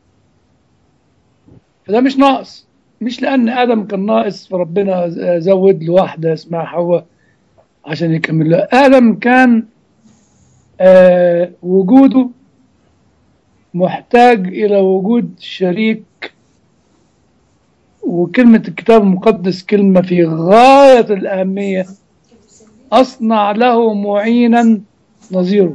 Speaker 2: فده مش ناقص، مش لأن آدم كان ناقص فربنا زود له واحدة اسمها حواء عشان يكمل. لا، آدم كان وجوده محتاج إلى وجود شريك. وكلمة الكتاب المقدس كلمة في غاية الأهمية: أصنع له معينا نظيره.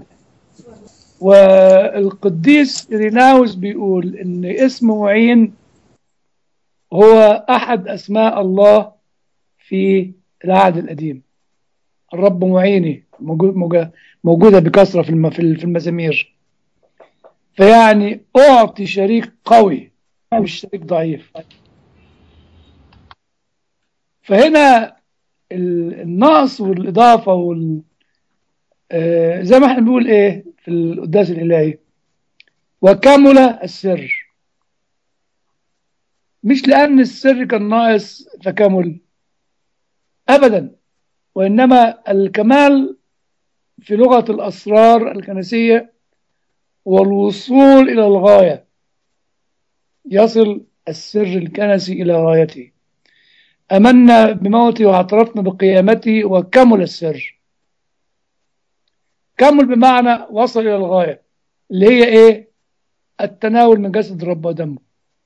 Speaker 2: والقديس إريناوس بيقول إن اسم معين هو أحد أسماء الله في العهد القديم. الرب معيني موجودة بكثرة في المزامير. فيعني أعطي شريك قوي مش شريك ضعيف. فهنا النقص والإضافة زي ما احنا بنقول إيه في القداس الإلهي: وكمل السر. مش لأن السر كان ناقص فكمل أبدا، وإنما الكمال في لغة الأسرار الكنسية والوصول إلى الغاية. يصل السر الكنسي إلى غايته. أمنا بموته واعترفنا بقيامته وكمل السر. كمل بمعنى وصل إلى الغاية، اللي هي إيه؟ التناول من جسد رب ودمه.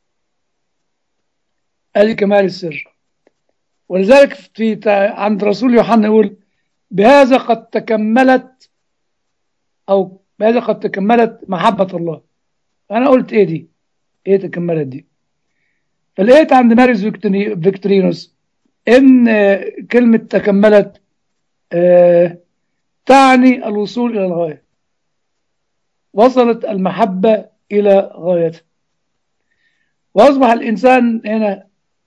Speaker 2: هذه كمال السر. ولذلك عند رسول يوحنا يقول: بهذا قد تكملت، أو بهذا قد تكملت محبة الله. أنا قلت إيه دي؟ إيه تكملت دي؟ فلقيت عند ماريس فيكتورينوس إن كلمة تكملت تعني الوصول إلى الغاية. وصلت المحبة إلى غايتها، وأصبح الإنسان هنا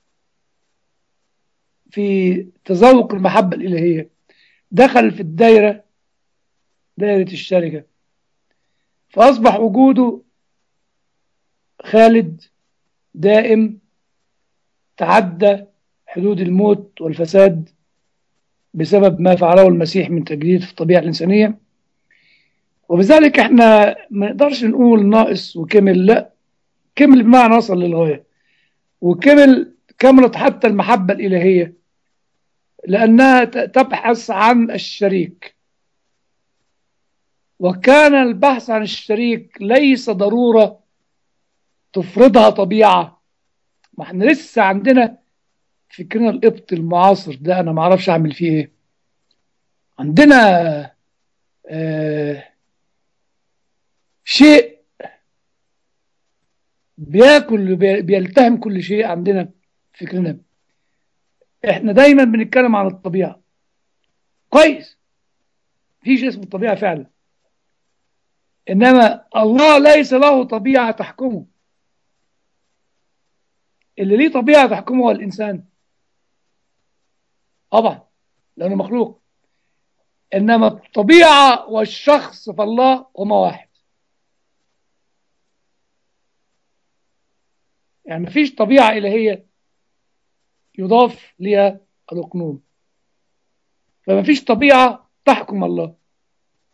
Speaker 2: في تذوق المحبة الإلهية، دخل في دائرة الشركة، فأصبح وجوده خالد دائم، تعدى حدود الموت والفساد بسبب ما فعله المسيح من تجديد في الطبيعة الإنسانية. وبذلك احنا ما نقدرش نقول ناقص وكمل، لا، كمل بمعنى وصل للغاية. كملت حتى المحبة الإلهية لأنها تبحث عن الشريك. وكان البحث عن الشريك ليس ضرورة تفرضها طبيعة. ما احنا لسه عندنا فكرنا القبط المعاصر ده، أنا ما اعرفش أعمل فيه إيه. عندنا شيء بياكل بيلتهم كل شيء. عندنا فكرنا احنا دايما بنتكلم عن الطبيعة. كويس، فيش اسم الطبيعة فعلا، إنما الله ليس له طبيعة تحكمه. اللي ليه طبيعة تحكمه هو الإنسان طبعا لأنه مخلوق، إنما الطبيعة والشخص فالله هما واحد. يعني مفيش طبيعة إلهية يضاف لها الأقنوم، فمفيش طبيعة تحكم الله.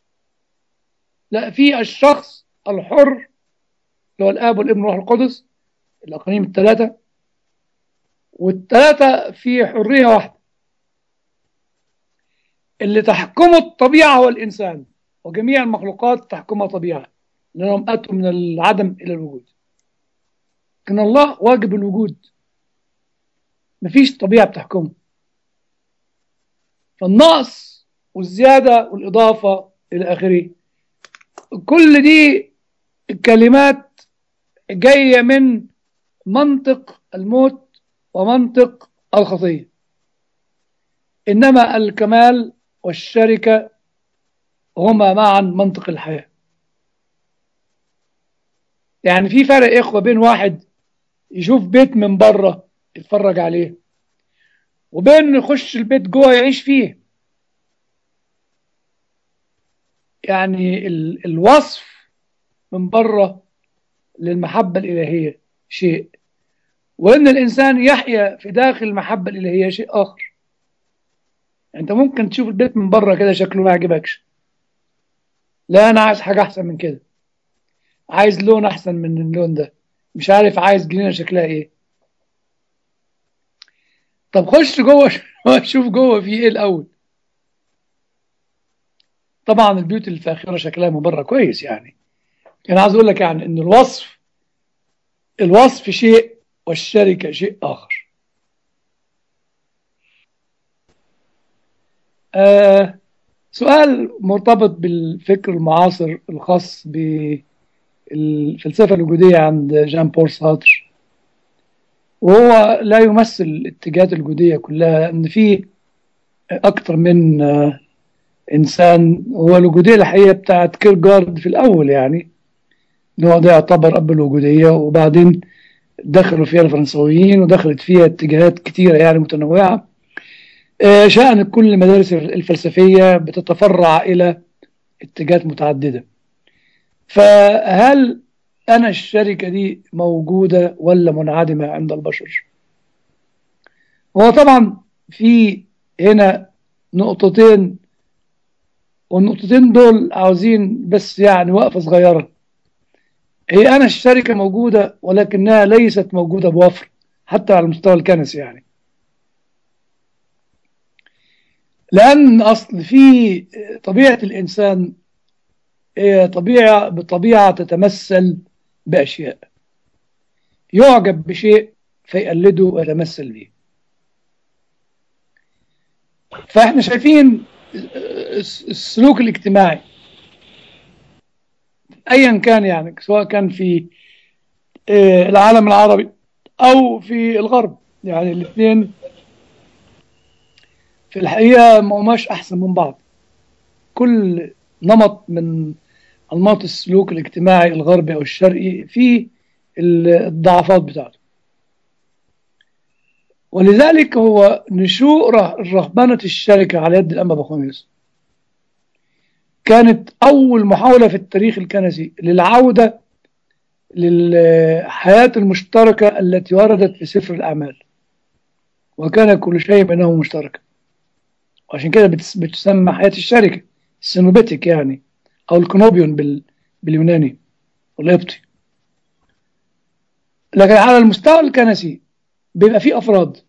Speaker 2: لا، في الشخص الحر اللي هو الآب والابن والروح القدس، الأقانيم الثلاثة، والثلاثة في حرية واحدة، اللي تحكمه الطبيعة والإنسان، وجميع المخلوقات تحكمها طبيعة لأنهم أتوا من العدم إلى الوجود. لكن الله واجب الوجود، مفيش طبيعة بتحكمه. فالنقص والزيادة والإضافة إلى آخره، كل دي كلمات جاية من منطق الموت ومنطق الخطية. إنما الكمال والشركة هما معا منطق الحياة. يعني في فرق يا إخوة بين واحد يشوف بيت من بره يتفرج عليه، وبين يخش البيت جوه يعيش فيه. يعني الوصف من بره للمحبة الإلهية شيء، وإن الإنسان يحيا في داخل المحبة الإلهية شيء آخر. أنت ممكن تشوف البيت من بره كده شكله ما يعجبكش، لا أنا عايز حاجة أحسن من كده، عايز لون أحسن من اللون ده، مش عارف عايز جنينة شكلها إيه. طب خش جوه شوف جوه في إيه الأول. طبعا البيوت الفاخرة شكلها من بره كويس يعني. أنا عايز أقول لك يعني إن الوصف شيء والشركة شيء آخر. سؤال مرتبط بالفكر المعاصر الخاص بالفلسفة الوجودية عند جان بول سارتر، وهو لا يمثل الاتجاهات الوجودية كلها، أن في أكتر من إنسان. هو الوجودية الحقيقية بتاعت كيرجارد في الأول، يعني إن هو ده يعتبر أب الوجودية، وبعدين دخلوا فيها الفرنسويين ودخلت فيها اتجاهات كتيرة يعني متنوعة. شأن كل المدارس الفلسفية بتتفرع إلى اتجاهات متعددة. فهل أنا الشركة دي موجودة ولا منعدمة عند البشر؟ هو طبعا في هنا نقطتين، والنقطتين دول عاوزين بس يعني وقفة صغيرة. هي أنا الشركة موجودة، ولكنها ليست موجودة بوفر حتى على المستوى الكنسي يعني. لأن أصل في طبيعة الإنسان هي بطبيعة تتمثل بأشياء، يعجب بشيء فيقلده ويتمثل به. فإحنا شايفين السلوك الاجتماعي أيا كان، يعني سواء كان في العالم العربي أو في الغرب، يعني الاثنين في الحقيقة ما هماش أحسن من بعض. كل نمط من أنماط السلوك الاجتماعي الغربي أو الشرقي فيه الضعفات بتاعته. ولذلك هو نشوء رهبنة الشركة على يد الأنبا بخوميوس كانت أول محاولة في التاريخ الكنسي للعودة للحياة المشتركة التي وردت في سفر الأعمال، وكان كل شيء بينه مشترك. وعشان كده بتسمى حياة الشركة السينوبيتيك يعني، أو الكنوبيون باليوناني والقبطي. لكن على المستوى الكنسي بيبقى فيه أفراد،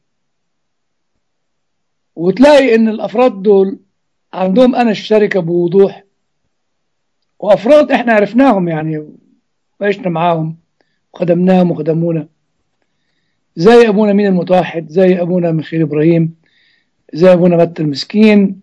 Speaker 2: وتلاقي إن الأفراد دول عندهم أنا الشركة بوضوح، وأفراد إحنا عرفناهم يعني وعشنا معاهم وخدمناهم وخدمونا، زي أبونا مين المتوحد، زي أبونا ميخائيل إبراهيم، زي أبونا متى المسكين.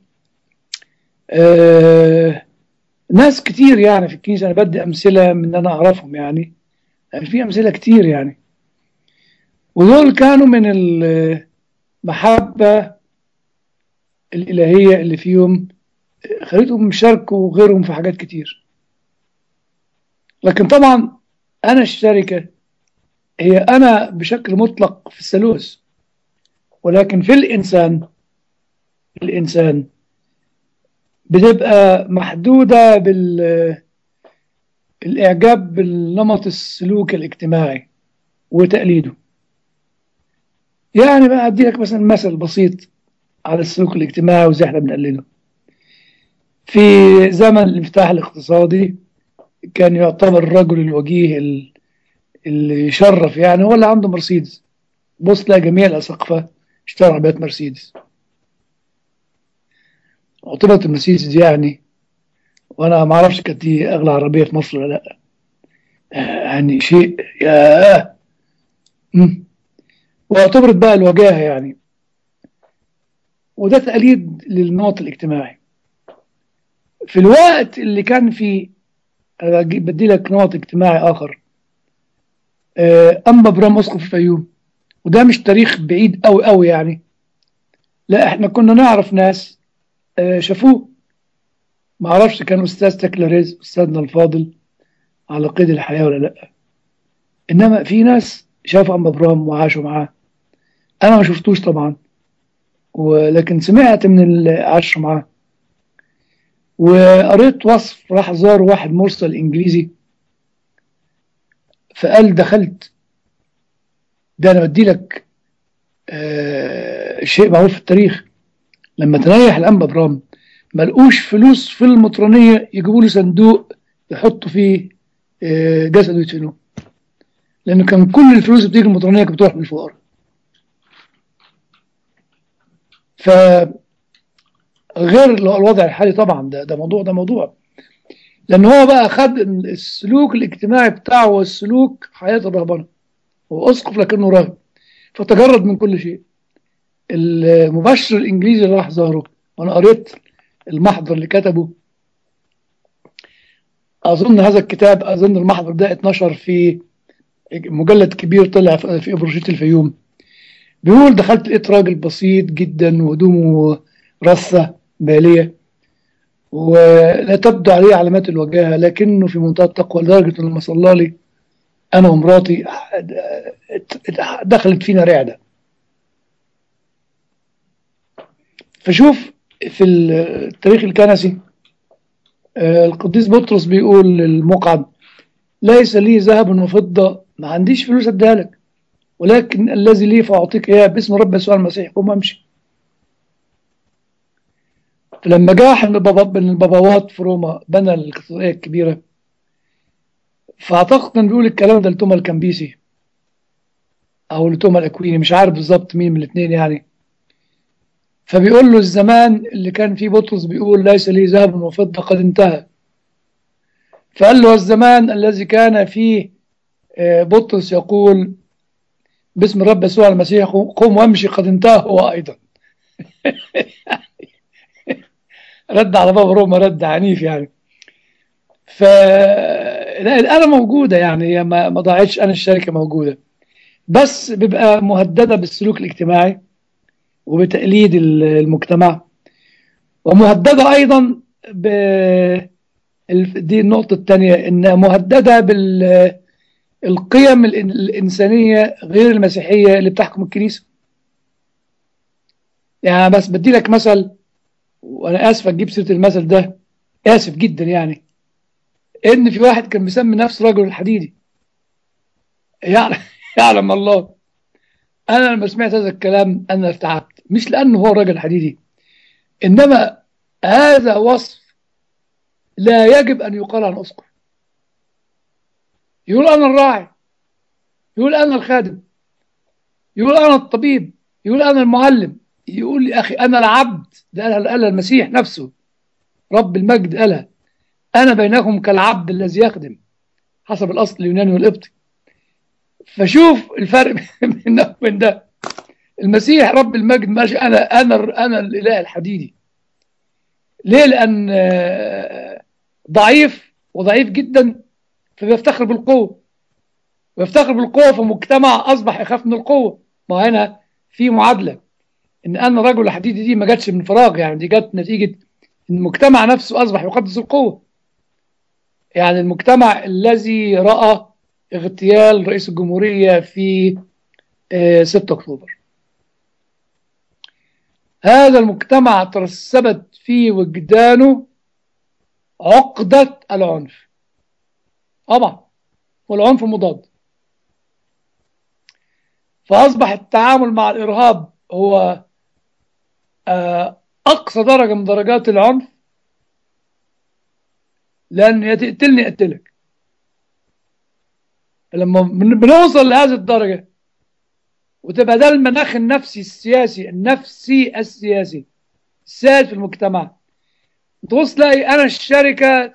Speaker 2: ناس كتير يعني في الكنيسة. أنا بدي أمثلة من اللي أنا أعرفهم يعني في أمثلة كتير يعني. ودول كانوا من المحبة الإلهية اللي فيهم خليتهم يشاركوا غيرهم في حاجات كتير. لكن طبعا أنا الشركة هي أنا بشكل مطلق في الثالوث، ولكن في الإنسان بتبقى محدودة بالإعجاب بالنمط السلوك الاجتماعي وتقليده. يعني بقى أدي لك مثلا مثل بسيط على السلوك الاجتماعي وإزاي إحنا بنقلده. في زمن الانفتاح الاقتصادي كان يعتبر الرجل الوجيه اللي يشرف يعني هو اللي عنده مرسيدس. بص تلاقي جميع الأساقفة اشتروا عربيات مرسيدس. اعتبرت المرسيدس دي يعني، وأنا ما أعرفش كانت دي أغلى عربية في مصر ولا لأ. يعني شيء يا واعتبرت بقى الوجاهة يعني. وده تقليد للنمط الاجتماعي. في الوقت اللي كان فيه، بدي لك نمط اجتماعي آخر. أما برام أسقف الفيوم، وده مش تاريخ بعيد أوي أوي يعني، لا احنا كنا نعرف ناس شافوه. ما اعرفش كان استاذ تكلاريز استاذنا الفاضل على قيد الحياه ولا لا، انما في ناس شافوا ام ابرام وعاشوا معاه. انا ما شفتوش طبعا، ولكن سمعت من اللي عاشوا معاه. وقريت وصف راح زار واحد مرسل انجليزي، فقال دخلت. ده انا بدي لك شيء معروف في التاريخ. لما تريح الانبا ابرام ما لقوش فلوس في المطرانيه يجيبوا له صندوق يحطوا فيه جسده يدفنوه، لأنه كان كل الفلوس اللي بتيجي المطرانية كانت بتروح للفقراء. فغير الوضع الحالي طبعا، ده موضوع لأن هو بقى خد السلوك الاجتماعي بتاعه والسلوك حياة الرهبنة. هو أسقف لكنه راهب، فتجرد من كل شيء. المبشر الإنجليزي اللي راح زاره، وأنا قريت المحضر اللي كتبه. أظن هذا الكتاب، أظن المحضر ده اتنشر في مجلد كبير طلع في إبروشية الفيوم. بيقول دخلت لقيت راجل بسيط جدا وهدومه رثة بالية، ولا تبدو عليه علامات الوجاهة، لكنه في منتهى التقوى لدرجة إنه لما صلى لي أنا ومراتي دخلت فينا رعدة. فشوف في التاريخ الكنسي القديس بطرس بيقول للمقعد: ليس لي ذهب وفضة، ما عنديش فلوس اديها لك، ولكن الذي لي فأعطيك إياه باسم رب يسوع المسيح، قوم امشي. فلما جاء واحد من الباباوات في روما بنى الكاتدرائية الكبيرة، فاعتقد انه بيقول الكلام ده لتوما الكمبيسي او لتوما الاكويني، مش عارف بالظبط مين من الاثنين يعني. فبيقول له الزمان اللي كان فيه بطرس بيقول ليس لي ذهب وفضة قد انتهى، فقال له الزمان الذي كان فيه بطرس يقول باسم الرب يسوع المسيح قم وامشي قد انتهى هو ايضا. رد على باب روما رد عنيف يعني. ف انا موجوده يعني، هي ما ضاعتش، انا الشركه موجوده، بس بيبقى مهدده بالسلوك الاجتماعي وبتقليد المجتمع، ومهدده ايضا ب دي النقطه الثانيه، ان مهدده بالقيم الانسانيه غير المسيحيه اللي بتحكم الكنيسه. يعني بس بدي لك مثل، وانا اسف اجيب سيره المثل ده، اسف جدا يعني. ان في واحد كان مسمي نفسه رجل الحديدي، يعني يعلم الله. انا لما سمعت هذا الكلام انا ارتعبت، مش لانه هو رجل حديدي، انما هذا وصف لا يجب ان يقال عن اسقف. يقول انا الراعي، يقول انا الخادم، يقول انا الطبيب، يقول انا المعلم، يقول يا اخي انا العبد. ده قالها المسيح نفسه، رب المجد قالها: انا بينكم كالعبد الذي يخدم، حسب الاصل اليوناني والقبطي. فشوف الفرق بين ده وبين ده. المسيح رب المجد ماشي انا الاله الحديدي. ليه؟ لان ضعيف وضعيف جدا، فبيفتخر بالقوه، ويفتخر بالقوه في مجتمع اصبح يخاف من القوه. ما هنا في معادله، ان انا رجل حديدي دي ما جاتش من فراغ يعني، دي جت نتيجه ان المجتمع نفسه اصبح يقدس القوه. يعني المجتمع الذي راى اغتيال رئيس الجمهوريه في 6 اكتوبر، هذا المجتمع ترسبت في وجدانه عقده العنف طبعا، والعنف مضاد. فاصبح التعامل مع الارهاب هو اقصى درجه من درجات العنف، لان يا تقتلني اقتلك. فلما بنوصل لهذه الدرجة وتبقى ده المناخ النفسي السياسي السياسي السائد في المجتمع، تبص تلاقي أنا الشركة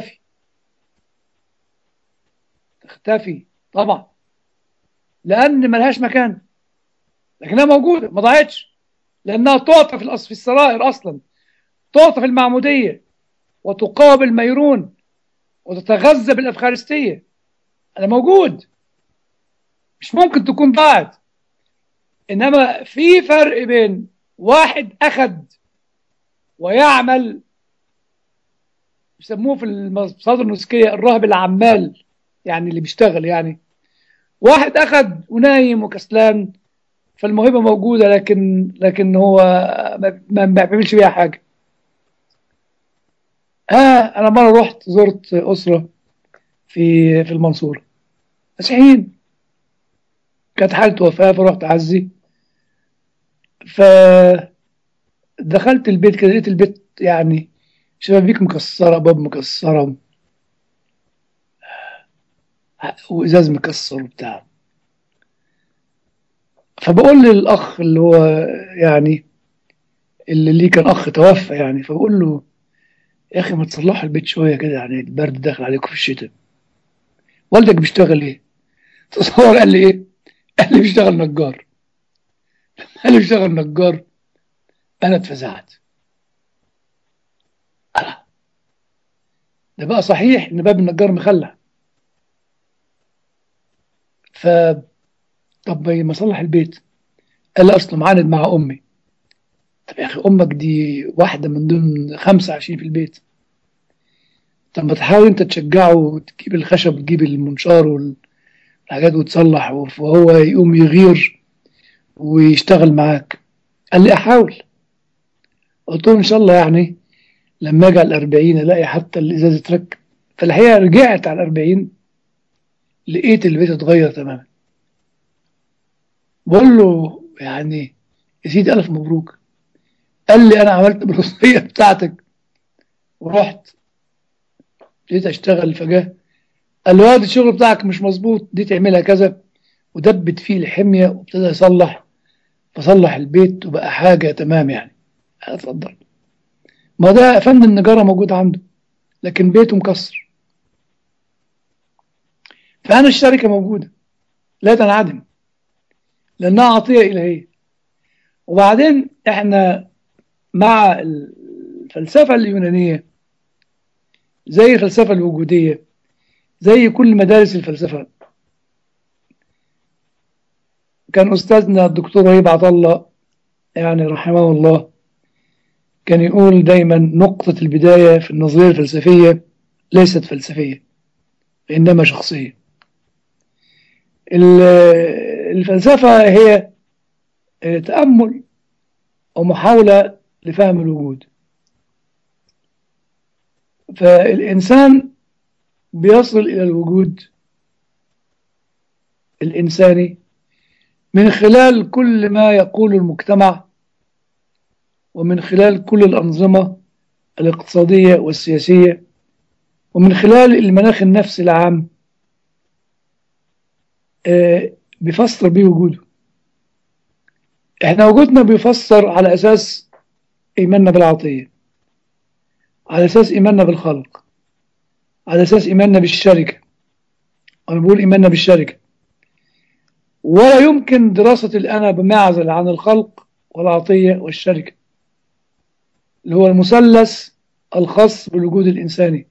Speaker 2: تختفي طبعا، لأن ملهاش مكان. لكنها موجودة، ما ضاعتش، لأنها تعطى في السرائر أصلا، تعطى في المعمودية وتقابل ميرون وتتغذى بالأفخارستية. أنا موجود، مش ممكن تكون ضاعت. إنما في فرق بين واحد أخذ ويعمل، بيسموه في المصادر النسكية الراهب العمال، يعني اللي بيشتغل، يعني واحد أخذ ونايم وكسلان، فالموهبة موجودة لكن هو ما بيعملش بيها حاجة. أنا مرة رحت زرت أسرة في المنصورة مسيحيين، كانت حالة وفاة، فرحت أعزي. فدخلت البيت كده، لقيت البيت يعني شبابيك مكسرة، باب مكسرة، وإزاز مكسر وبتاع. فبقول للأخ اللي هو يعني اللي ليه كان أخ توفى يعني، فبقول له يا أخي ما تصلحوا البيت شوية كده، يعني البرد داخل عليكم في الشتاء. والدك بيشتغل إيه؟ تصور قال لي إيه؟ قال لي بيشتغل نجار. قال لي بيشتغل نجار. أنا اتفزعت. أنا ده بقى صحيح إن باب النجار مخلع. ف طب ما أصلح البيت. قال لي أصله معاند مع أمي. طب يا أخي أمك دي واحدة من ضمن 5 عايشين في البيت. طب ما تحاول أنت تشجعه وتجيب الخشب وتجيب المنشار والحاجات وتصلح، وهو يقوم يغير ويشتغل معاك. قال لي أحاول. قلت له إن شاء الله يعني لما أجي على 40 ألاقي حتى الإزاز اترك. فالحقيقة رجعت على 40 لقيت البيت اتغير تماما. بقول له يعني يا سيدي ألف مبروك. قال لي أنا عملت بالوصية بتاعتك ورحت جيت أشتغل، فجاه قال له هذا الشغل بتاعك مش مظبوط، دي تعملها كذا، ودبت فيه الحمية وابتدى يصلح. فصلح البيت وبقى حاجة تمام يعني. اتفضل. ما ده فن النجارة موجود عنده، لكن بيته مكسر. فأنا الشركة موجودة لا تنعدم، لأنها عطية إلهية. وبعدين إحنا مع الفلسفة اليونانية، زي الفلسفة الوجودية، زي كل مدارس الفلسفة. كان أستاذنا الدكتور وهيب عطلة يعني رحمه الله كان يقول دايما نقطة البداية في النظرية الفلسفية ليست فلسفية، إنما شخصية. الفلسفة هي تأمل أو محاولة لفهم الوجود. فالإنسان بيصل إلى الوجود الإنساني من خلال كل ما يقول المجتمع، ومن خلال كل الأنظمة الاقتصادية والسياسية، ومن خلال المناخ النفسي العام. بيفسر بيه وجوده. احنا وجودنا بيفسر على أساس إيماننا بالعطية، على أساس إيماننا بالخلق، على أساس إيماننا بالشركة. أنا بقول إيماننا بالشركة، ولا يمكن دراسة الأنا بمعزل عن الخلق والعطية والشركة، اللي هو المثلث الخاص بالوجود الإنساني.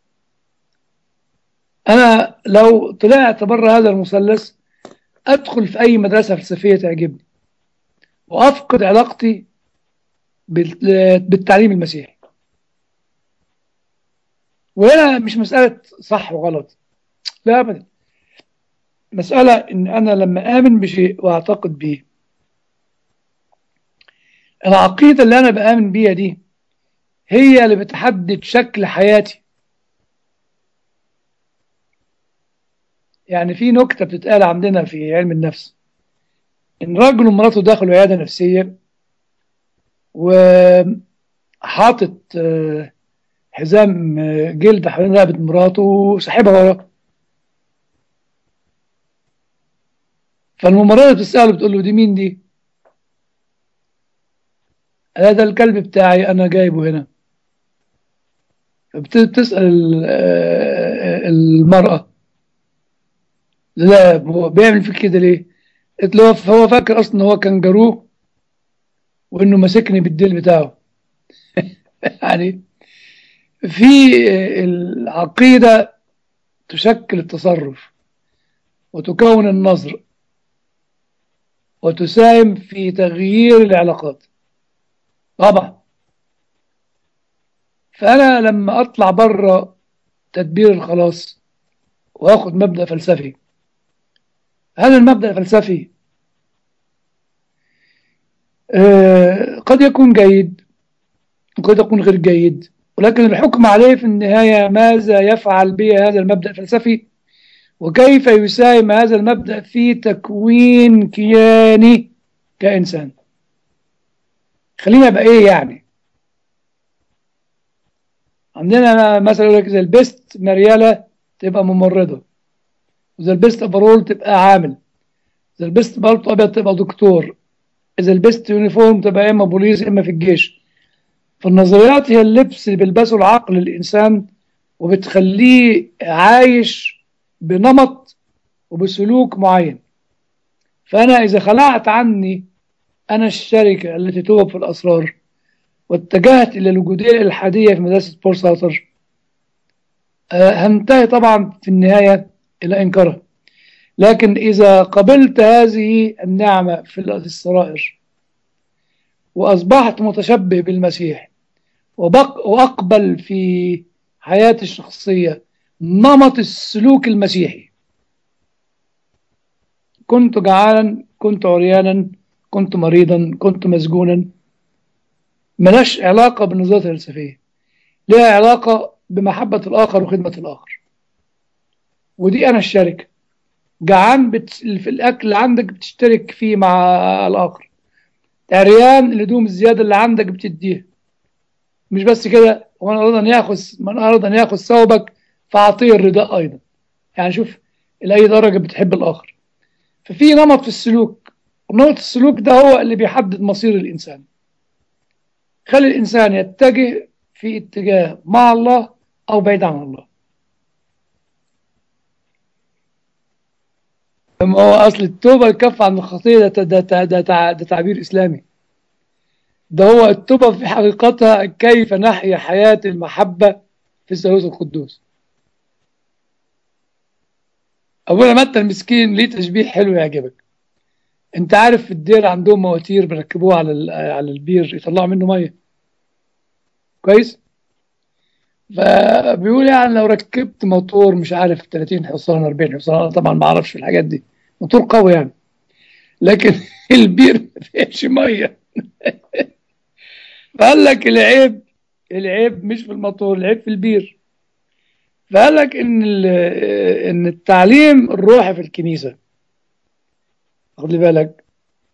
Speaker 2: أنا لو طلعت بره هذا المثلث أدخل في أي مدرسة فلسفية تعجبني وأفقد علاقتي بالتعليم المسيحي. وهنا مش مسألة صح وغلط، لا أبدا. مسألة إن أنا لما آمن بشيء وأعتقد به، العقيدة اللي أنا بآمن بيها دي هي اللي بتحدد شكل حياتي. يعني في نكتة بتتقال عندنا في علم النفس، إن راجل ومراته دخلوا عيادة نفسية وحاطط حزام جلد حوالين رقبة مراته وسحبها وراه. فالممرضة بتسأله بتقول له دي مين دي؟ قال ده الكلب بتاعي أنا جايبه هنا. فبتسأل المرأة لا هو بيعمل فيك كده ليه؟ قلت له هو فاكر أصلا إن هو كان جاروه وإنه ماسكني بالديل بتاعه. يعني في العقيدة تشكل التصرف وتكون النظر وتساهم في تغيير العلاقات طبعا. فأنا لما أطلع بره تدبير الخلاص وآخد مبدأ فلسفي، هذا المبدأ الفلسفي قد يكون جيد وقد يكون غير جيد، ولكن الحكم عليه في النهاية ماذا يفعل به هذا المبدأ الفلسفي، وكيف يساهم هذا المبدأ في تكوين كياني كإنسان. خلينا بقى إيه يعني؟ عندنا مثلا يقول لك إذا لبست مريالة تبقى ممرضة، إذا لبست أفرول تبقى عامل، إذا لبست بلطو أبيض تبقى دكتور، إذا لبست يونيفورم تبقى إما بوليس إما في الجيش. فالنظريات هي اللبس اللي بيلبسه العقل الإنسان وبتخليه عايش بنمط وبسلوك معين. فأنا إذا خلعت عني أنا الشركة التي توب في الأسرار واتجهت إلى الوجودية الإلحادية في مدرسة بول سارتر، هنتهي طبعا في النهاية إلى إنكارها. لكن إذا قبلت هذه النعمة في السرائر وأصبحت متشبه بالمسيح وأقبل في حياتي الشخصية نمط السلوك المسيحي، كنت جعانا، كنت عريانا، كنت مريضا، كنت مسجونا، ملاش علاقة بالنظريات الفلسفية، لها علاقة بمحبة الآخر وخدمة الآخر. ودي أنا الشركة. جعان في الأكل اللي عندك بتشترك فيه مع الآخر، عريان الهدوم الزيادة اللي عندك بتديها. مش بس كده، من أراد أن يأخذ ثوبك فأعطيه الرداء أيضا. يعني شوف إلى أي درجة بتحب الآخر. ففي نمط في السلوك، ونمط السلوك ده هو اللي بيحدد مصير الإنسان. خلي الإنسان يتجه في اتجاه مع الله أو بعيد عن الله. ما هو أصل التوبة الكف عن الخطية ده تعبير إسلامي. ده هو التوبة في حقيقتها كيف نحيا حياة المحبة في الثالوث القدوس. أبونا متى المسكين ليه تشبيه حلو يعجبك. أنت عارف في الدير عندهم مواتير بيركبوها على البير يطلعوا منه مية كويس. فبيقول يعني لو ركبت موتور مش عارف 30 حصان 40 حصان، أنا طبعا ما أعرفش في الحاجات دي، موتور قوي يعني، لكن البير ما فيهاش مية. فقال لك العيب مش في الموتور، العيب في البير. فقال لك ان التعليم الروحي في الكنيسه، خد لي بالك،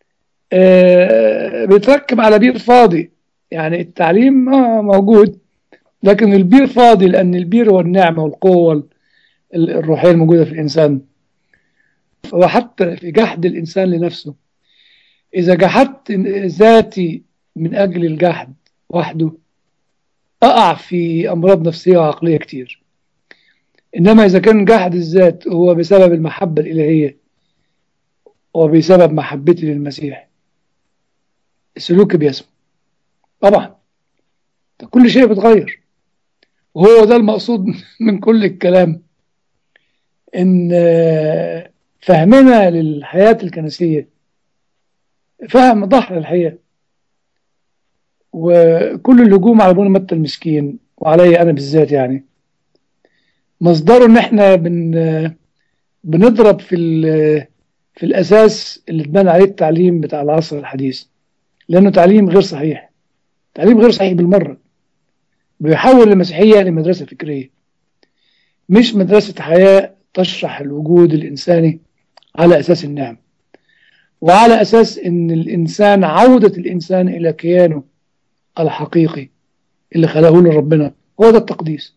Speaker 2: بيتركب على بير فاضي. يعني التعليم موجود لكن البير فاضي، لان البير هو النعمه والقوه الروحيه الموجوده في الانسان. وحتى في جحد الانسان لنفسه، اذا جحدت ذاتي من اجل الجحد وحده اقع في امراض نفسيه وعقليه كتير. إنما إذا كان جحد الذات هو بسبب المحبة الإلهية وبسبب محبتي للمسيح، سلوكي بيسمع طبعا، كل شيء بيتغير. وهو ده المقصود من كل الكلام، إن فهمنا للحياة الكنسية فهم ضحل الحياة. وكل الهجوم على ابونا متى المسكين وعلي أنا بالذات يعني مصدره إن إحنا بنضرب في الأساس اللي اتبنى عليه التعليم بتاع العصر الحديث، لأنه تعليم غير صحيح، تعليم غير صحيح بالمرة. بيحول المسيحية لمدرسة فكرية مش مدرسة حياة تشرح الوجود الإنساني على أساس النعم، وعلى أساس إن الإنسان عودة الإنسان إلى كيانه الحقيقي اللي خلقه له ربنا، هو ده التقديس.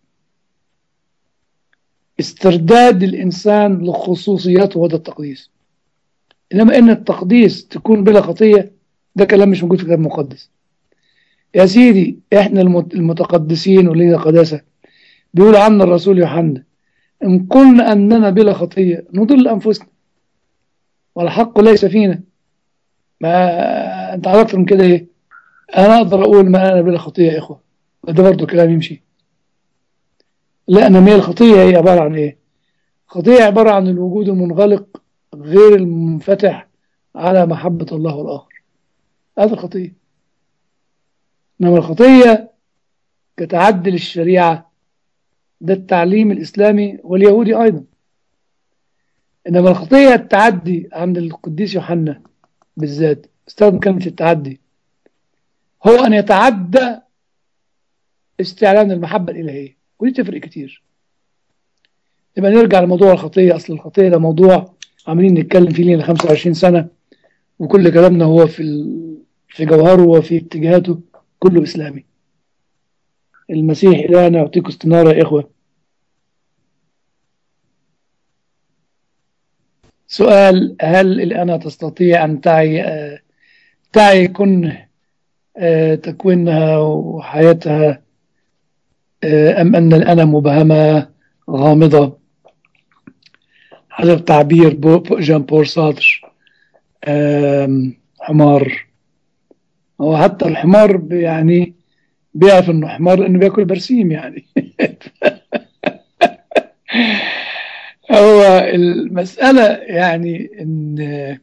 Speaker 2: استرداد الإنسان لخصوصياته هو ده التقديس. إنما إن التقديس تكون بلا خطية ده كلام مش موجود في الكتاب المقدس. يا سيدي إحنا المتقدسين ولينا قداسة، بيقول عنا الرسول يوحنا إن قلنا أننا بلا خطية نضل أنفسنا والحق ليس فينا. ما أنت عرفت من كده إيه؟ أنا أقدر أقول ما أنا بلا خطية يا إخوة، ده برضه كلام يمشي؟ لا، أنا هي الخطية هي عبارة عن إيه؟ خطية عبارة عن الوجود المنغلق غير المنفتح على محبة الله والآخر، هذا الخطية. إنما الخطية كتعدي للشريعة ده التعليم الإسلامي واليهودي أيضا. إنما الخطية التعدي عند القديس يوحنا بالذات استخدم كلمة التعدي، هو أن يتعدى استعلان المحبة الإلهية، ودي تفرق كتير. يبقى نرجع لموضوع الخطية. أصل الخطية ده موضوع عاملين نتكلم فيه لنا 25 سنة، وكل كلامنا هو في جوهره وفي اتجاهاته كله إسلامي. المسيح إلهنا يعطيكم استنارة يا إخوة. سؤال: هل الأنا تستطيع أن تعي تكوينها وحياتها، أم أن الأنا مبهمة غامضة حسب تعبير جان بول سارتر؟ حمار. هو حتى الحمار يعني بيعرف انه حمار لانه بياكل برسيم يعني. هو المسألة يعني ان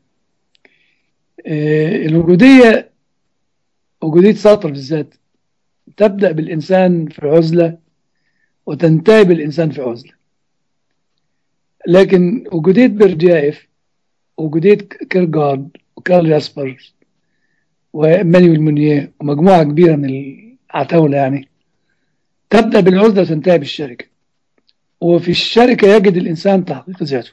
Speaker 2: الوجودية، وجودية سارتر بالذات، تبدأ بالإنسان في عزلة وتنتهي بالإنسان في عزلة. لكن وجودية بيرجايف وجودية كيرغارد وكارل ياسبرز وإمانويل مونيه ومجموعة كبيرة من العتاولة يعني تبدأ بالعزلة وتنتهي بالشركة. وفي الشركة يجد الإنسان تحقيق ذاته.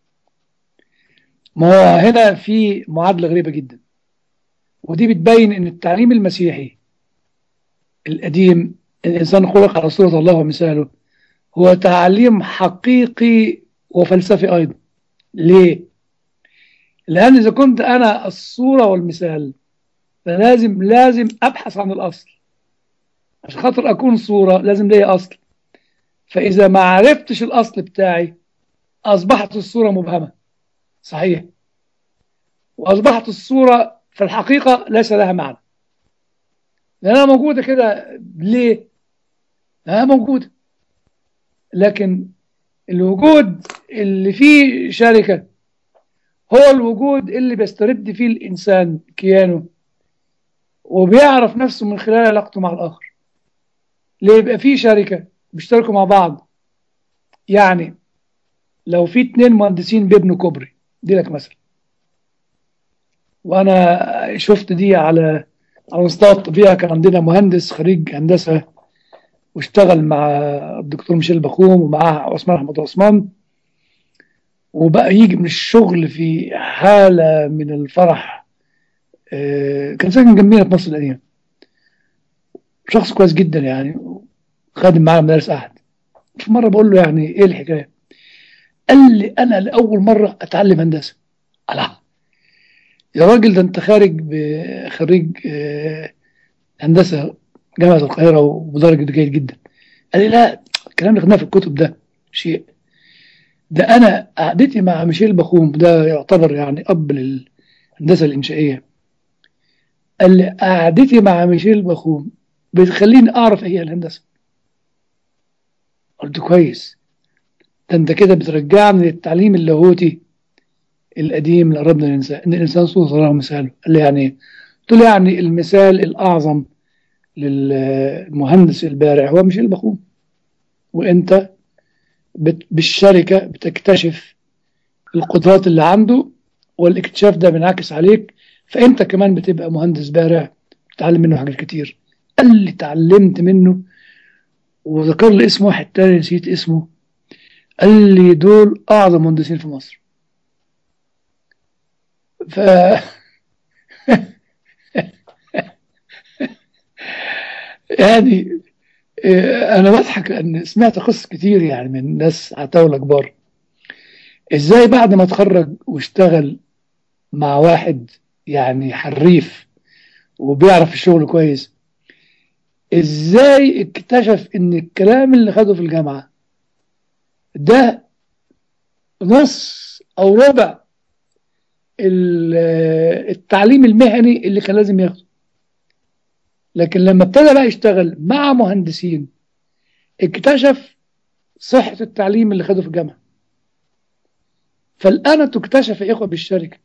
Speaker 2: ما هو هنا في معادلة غريبة جدا، ودي بتبين أن التعليم المسيحي القديم، الإنسان خلق على صورة الله ومثاله، هو تعليم حقيقي وفلسفي أيضا. ليه؟ لأن إذا كنت أنا الصورة والمثال فلازم أبحث عن الأصل. عشان خاطر أكون صورة لازم ليا أصل، فإذا ما عرفتش الأصل بتاعي أصبحت الصورة مبهمة. صحيح. وأصبحت الصورة في الحقيقة ليس لها معنى، لأنها موجودة كده. ليه؟ لأنها موجودة. لكن الوجود اللي فيه شركة هو الوجود اللي بيسترد فيه الإنسان كيانه وبيعرف نفسه من خلال علاقته مع الآخر. ليه؟ يبقى فيه شركة بيشتركوا مع بعض. يعني لو في 2 مهندسين بيبنوا كوبري، دي لك مثلا، وأنا شفت دي على مستوى الطبيعة. كان عندنا مهندس خريج هندسة واشتغل مع الدكتور ميشيل بخوم ومعاه عثمان أحمد عثمان، وبقى يجي من الشغل في حالة من الفرح. كان ساكن جنبينا في مصر القديمة، شخص كويس جدا يعني، خادم معانا مدارس أحد. في مرة بقول له يعني إيه الحكاية؟ قال لي أنا لأول مرة أتعلم هندسة. الله يا راجل، ده أنت خريج هندسة جامعة القاهرة وبدرجة جيد جدا. قال لي لا، الكلام اللي خدناه في الكتب ده شيء، ده أنا قعدتي مع ميشيل بخوم، ده يعتبر يعني أب للهندسة الإنشائية. قال لي قعدتي مع ميشيل بخوم بتخليني أعرف إيه هي الهندسة. قلت كويس، ده أنت كده بترجعني للتعليم اللاهوتي القديم اللي قربنا ننساه، إن الإنسان صورة الله ومثاله. قال لي يعني إيه؟ قلت له يعني المثال الأعظم للمهندس البارع هو ميشيل بخوم، وأنت بالشركة بتكتشف القدرات اللي عنده، والاكتشاف ده بينعكس عليك، فأنت كمان بتبقى مهندس بارع تتعلم منه حاجات كتير. قال لي اتعلمت منه، وذكر لي اسم واحد تاني نسيت اسمه، قال لي دول أعظم مهندسين في مصر. ف يعني أنا بضحك لأن سمعت قصص كتير يعني من ناس عتاولة كبار، إزاي بعد ما اتخرج واشتغل مع واحد يعني حريف وبيعرف الشغل كويس، ازاي اكتشف ان الكلام اللي خده في الجامعة ده نص او ربع التعليم المهني اللي كان لازم ياخده؟ لكن لما ابتدى بقى يشتغل مع مهندسين اكتشف صحة التعليم اللي خده في الجامعة. فالآن تكتشف يا إخوة بالشركة،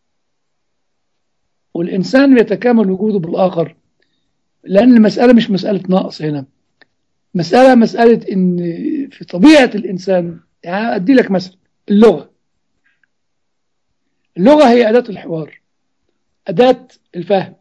Speaker 2: والإنسان يتكامل وجوده بالآخر، لأن المسألة مش مسألة نقص هنا، مسألة إن في طبيعة الإنسان. يعني أدي لك مثلا اللغة هي أداة الحوار، أداة الفهم.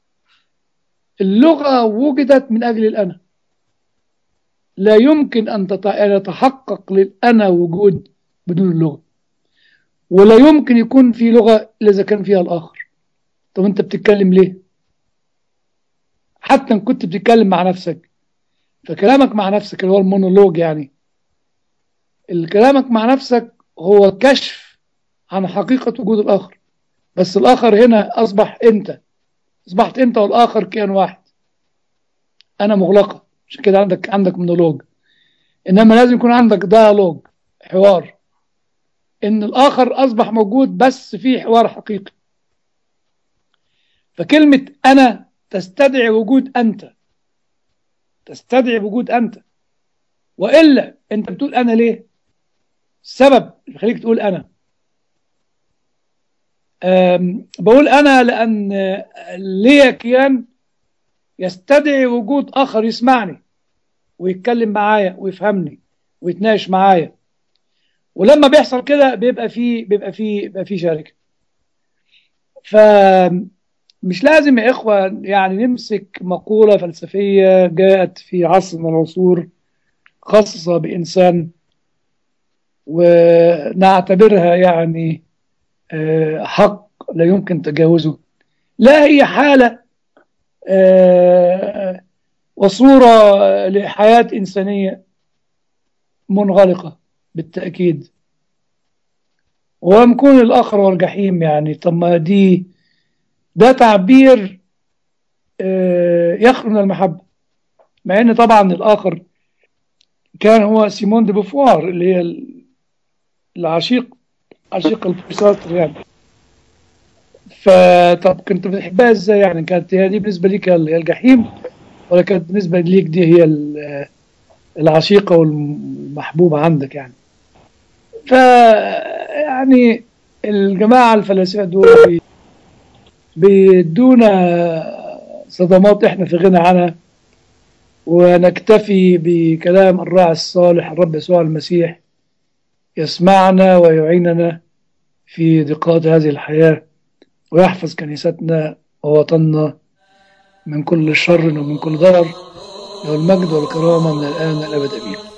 Speaker 2: اللغة وجدت من أجل الأنا، لا يمكن أن يتحقق للأنا وجود بدون اللغة، ولا يمكن يكون في لغة إلا إذا كان فيها الآخر. طب أنت بتتكلم ليه؟ حتى إن كنت بتتكلم مع نفسك، فكلامك مع نفسك اللي هو المونولوج، يعني كلامك مع نفسك هو كشف عن حقيقة وجود الآخر. بس الآخر هنا أصبحت أنت والآخر كيان واحد. أنا مغلقة، عشان كده عندك مونولوج. إنما لازم يكون عندك ديالوج، حوار، إن الآخر أصبح موجود بس في حوار حقيقي. فكلمة أنا تستدعي وجود أنت، وإلا أنت بتقول أنا ليه؟ السبب اللي يخليك تقول أنا. بقول أنا لأن ليا كيان يستدعي وجود آخر يسمعني ويتكلم معايا ويفهمني ويتناقش معايا. ولما بيحصل كده بيبقى في شركة. فمش لازم يا إخوة يعني نمسك مقولة فلسفية جاءت في عصر من العصور خاصة بإنسان ونعتبرها يعني حق لا يمكن تجاوزه. لا، هي حالة وصورة لحياة إنسانية منغلقة بالتأكيد. ويكون الآخر والجحيم، يعني طب ما ده تعبير يخلو من المحبة، مع ان طبعا الآخر كان هو سيمون دي بوفوار اللي هي عشيق البساطر يعني. فطب كنت بتحبها ازاي؟ يعني كانت هي دي بالنسبة ليك هي الجحيم، ولا كانت بالنسبة ليك دي هي العشيقة والمحبوبة عندك يعني؟ ف يعني الجماعة الفلاسفة دول بيدونا صدمات احنا في غنى عنها، ونكتفي بكلام الراعي الصالح الرب يسوع المسيح يسمعنا ويعيننا في ضيقات هذه الحياة، ويحفظ كنيستنا ووطننا من كل شر ومن كل ضرر. له المجد والكرامة من الآن إلى الأبد. آمين.